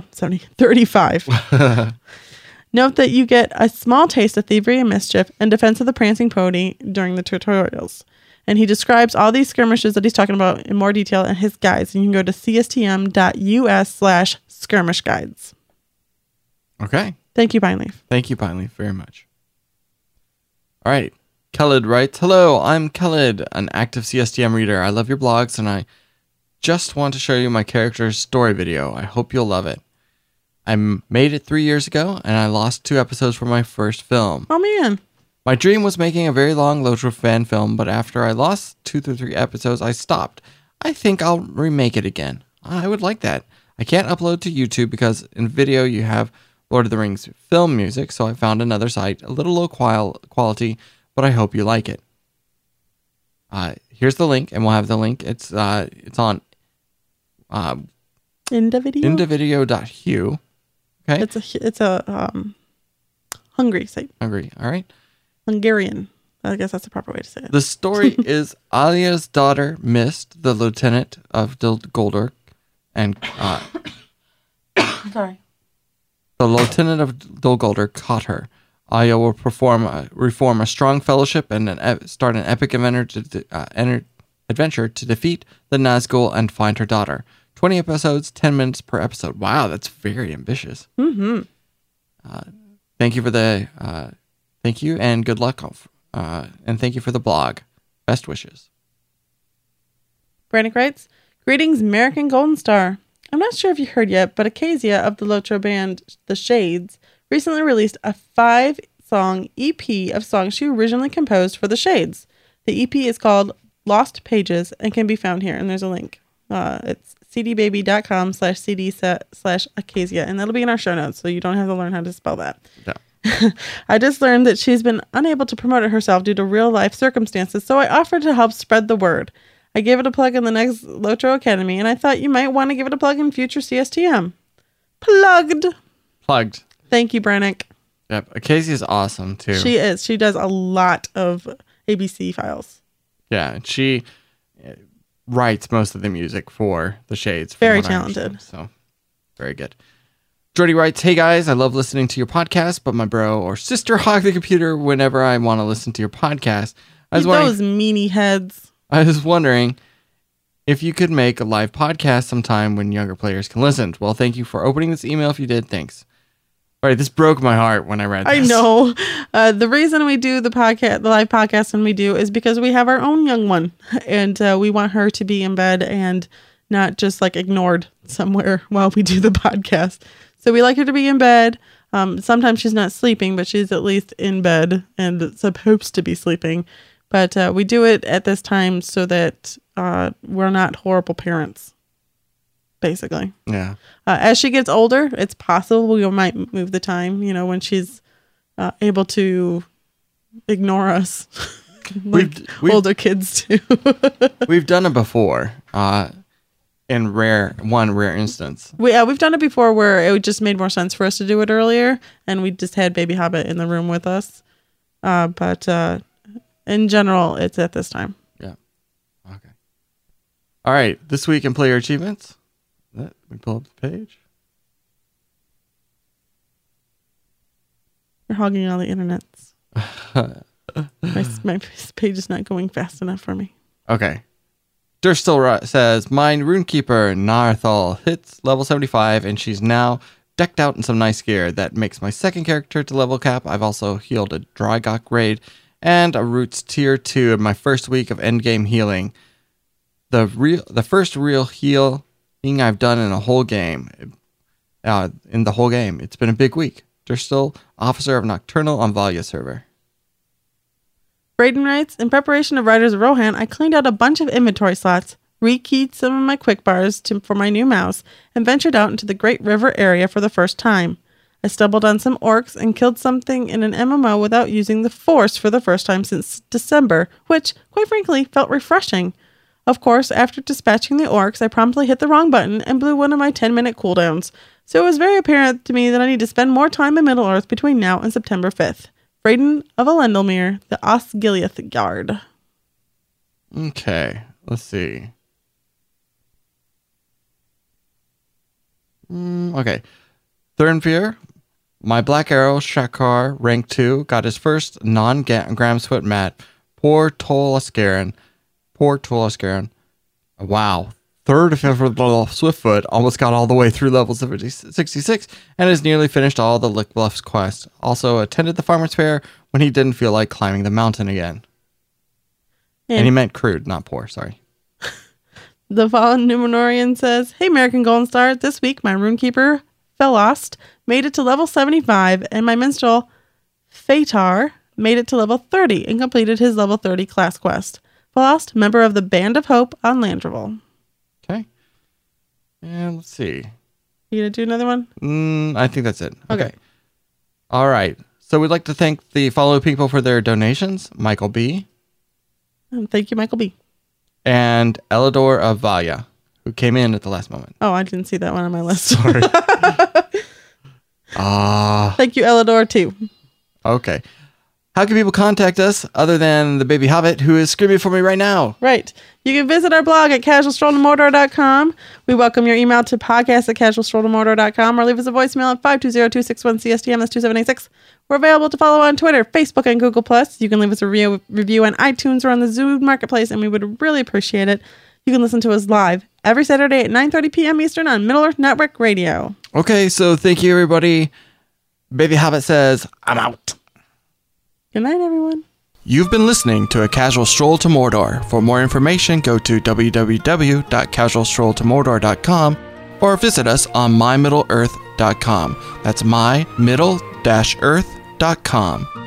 35. Note that you get a small taste of Thievery and Mischief and Defense of the Prancing Pony during the tutorials. And he describes all these skirmishes that he's talking about in more detail in his guides. And you can go to cstm.us/skirmish guides.
Okay.
Thank you, Pine Leaf.
Thank you, Pine Leaf, very much. All right. Khaled writes, Hello, I'm Khaled, an active CSTM reader. I love your blogs, and I just want to show you my character's story video. I hope you'll love it. I made it 3 years ago, and I lost 2 episodes from my first film.
Oh, man.
My dream was making a very long LOTRO fan film, but after I lost 2 to 3 episodes, I stopped. I think I'll remake it again. I would like that. I can't upload to YouTube because in video you have Lord of the Rings film music, so I found another site, a little low quality, but I hope you like it. Here's the link, and we'll have the link. It's on Indavideo.hu. Okay.
It's a Hungary site.
Hungary. All right.
Hungarian. I guess that's the proper way to say it.
The story is Alia's daughter Mist, the lieutenant of Dol Guldur, and
sorry.
The lieutenant of Dol Guldur caught her. Alia will reform a strong fellowship and start an epic adventure to defeat the Nazgul and find her daughter. 20 episodes, 10 minutes per episode. Wow, that's very ambitious.
Mm-hmm.
Thank you for thank you and good luck. And thank you for the blog. Best wishes.
Brannick writes, Greetings, American Golden Star. I'm not sure if you heard yet, but Acacia of the LOTRO band The Shades recently released a 5-song EP of songs she originally composed for The Shades. The EP is called Lost Pages and can be found here, and there's a link. It's cdbaby.com/cd/Acacia, and that'll be in our show notes, so you don't have to learn how to spell that.
No.
I just learned that she's been unable to promote it herself due to real-life circumstances, so I offered to help spread the word. I gave it a plug in the next LOTRO Academy, and I thought you might want to give it a plug in future CSTM. Plugged. Thank you, Brannick.
Yep, Acacia is awesome, too.
She is. She does a lot of ABC files.
Yeah, she writes most of the music for the Shades. from
Very
what I understand.
talented.
So, very good. Jordy writes, "Hey guys, I love listening to your podcast, but my bro or sister hog the computer whenever I want to listen to your podcast.
Those meanie heads.
I was wondering if you could make a live podcast sometime when younger players can listen. Well, thank you for opening this email. If you did, thanks." All right, this broke my heart when I read this.
I know. The reason we do the live podcast when we do is because we have our own young one, and we want her to be in bed and not just like ignored somewhere while we do the podcast. So we like her to be in bed. Sometimes she's not sleeping, but she's at least in bed and supposed to be sleeping. But we do it at this time so that we're not horrible parents, basically.
Yeah.
As she gets older, it's possible we might move the time, when she's able to ignore us. Like
We've-
older kids do.
We've done it before in one rare instance.
We've done it before where it just made more sense for us to do it earlier, and we just had Baby Hobbit in the room with us. But in general, it's at this time.
Yeah. Okay. All right. This week in player achievements. Let me pull up the page.
You're hogging all the internets. my page is not going fast enough for me.
Okay. Durstel says, "My Runekeeper Narthal hits level 75 and she's now decked out in some nice gear. That makes my second character to level cap. I've also healed a Drygok raid and a Roots tier 2 in my first week of endgame healing. The first real healing I've done in a whole game. In the whole game. It's been a big week. Durstel, Officer of Nocturnal on Valia server."
Braden writes, "In preparation of Riders of Rohan, I cleaned out a bunch of inventory slots, rekeyed some of my quick bars for my new mouse, and ventured out into the Great River area for the first time. I stumbled on some orcs and killed something in an MMO without using the Force for the first time since December, which, quite frankly, felt refreshing. Of course, after dispatching the orcs, I promptly hit the wrong button and blew one of my 10-minute cooldowns, so it was very apparent to me that I need to spend more time in Middle-earth between now and September 5th. Braden of Elendilmere, the Osgiliath Guard."
Okay. Let's see. Okay. Thurnfear, my Black Arrow Shakar, rank 2, got his first non-Gramsfoot mat. Poor Tolaskaran. Wow. Third for the Swiftfoot, almost got all the way through level 66 and has nearly finished all the Lick Bluffs quest. Also attended the Farmer's Fair when he didn't feel like climbing the mountain again. And he meant crude, not poor, sorry.
The Fallen Numenorian says, "Hey, American Golden Star, this week my Runekeeper, Felost, made it to level 75, and my Minstrel, Phaetar, made it to level 30 and completed his level 30 class quest. Felost, member of the Band of Hope on Landreval."
Okay. And let's see.
You gonna do another one?
I think that's it.
Okay.
All right. So we'd like to thank the follow people for their donations. Michael B.
Thank you, Michael B.
And Elidor of Valia, who came in at the last moment.
Oh, I didn't see that one on my list.
Sorry.
Thank you, Elidor, too.
Okay. How can people contact us other than the baby hobbit who is screaming for me right now?
Right. You can visit our blog at casualstrolltomordor.com. We welcome your email to podcast@casualstrolltomordor.com or leave us a voicemail at 520-261-CSTM. That's 2786. We're available to follow on Twitter, Facebook, and Google+. You can leave us a review on iTunes or on the Zoom Marketplace, and we would really appreciate it. You can listen to us live every Saturday at 9:30 p.m. Eastern on Middle-earth Network Radio.
Okay, so thank you, everybody. Baby Hobbit says, I'm out.
Good night, everyone.
You've been listening to A Casual Stroll to Mordor. For more information, go to www.casualstrolltomordor.com or visit us on mymiddleearth.com. That's my-middle-earth.com.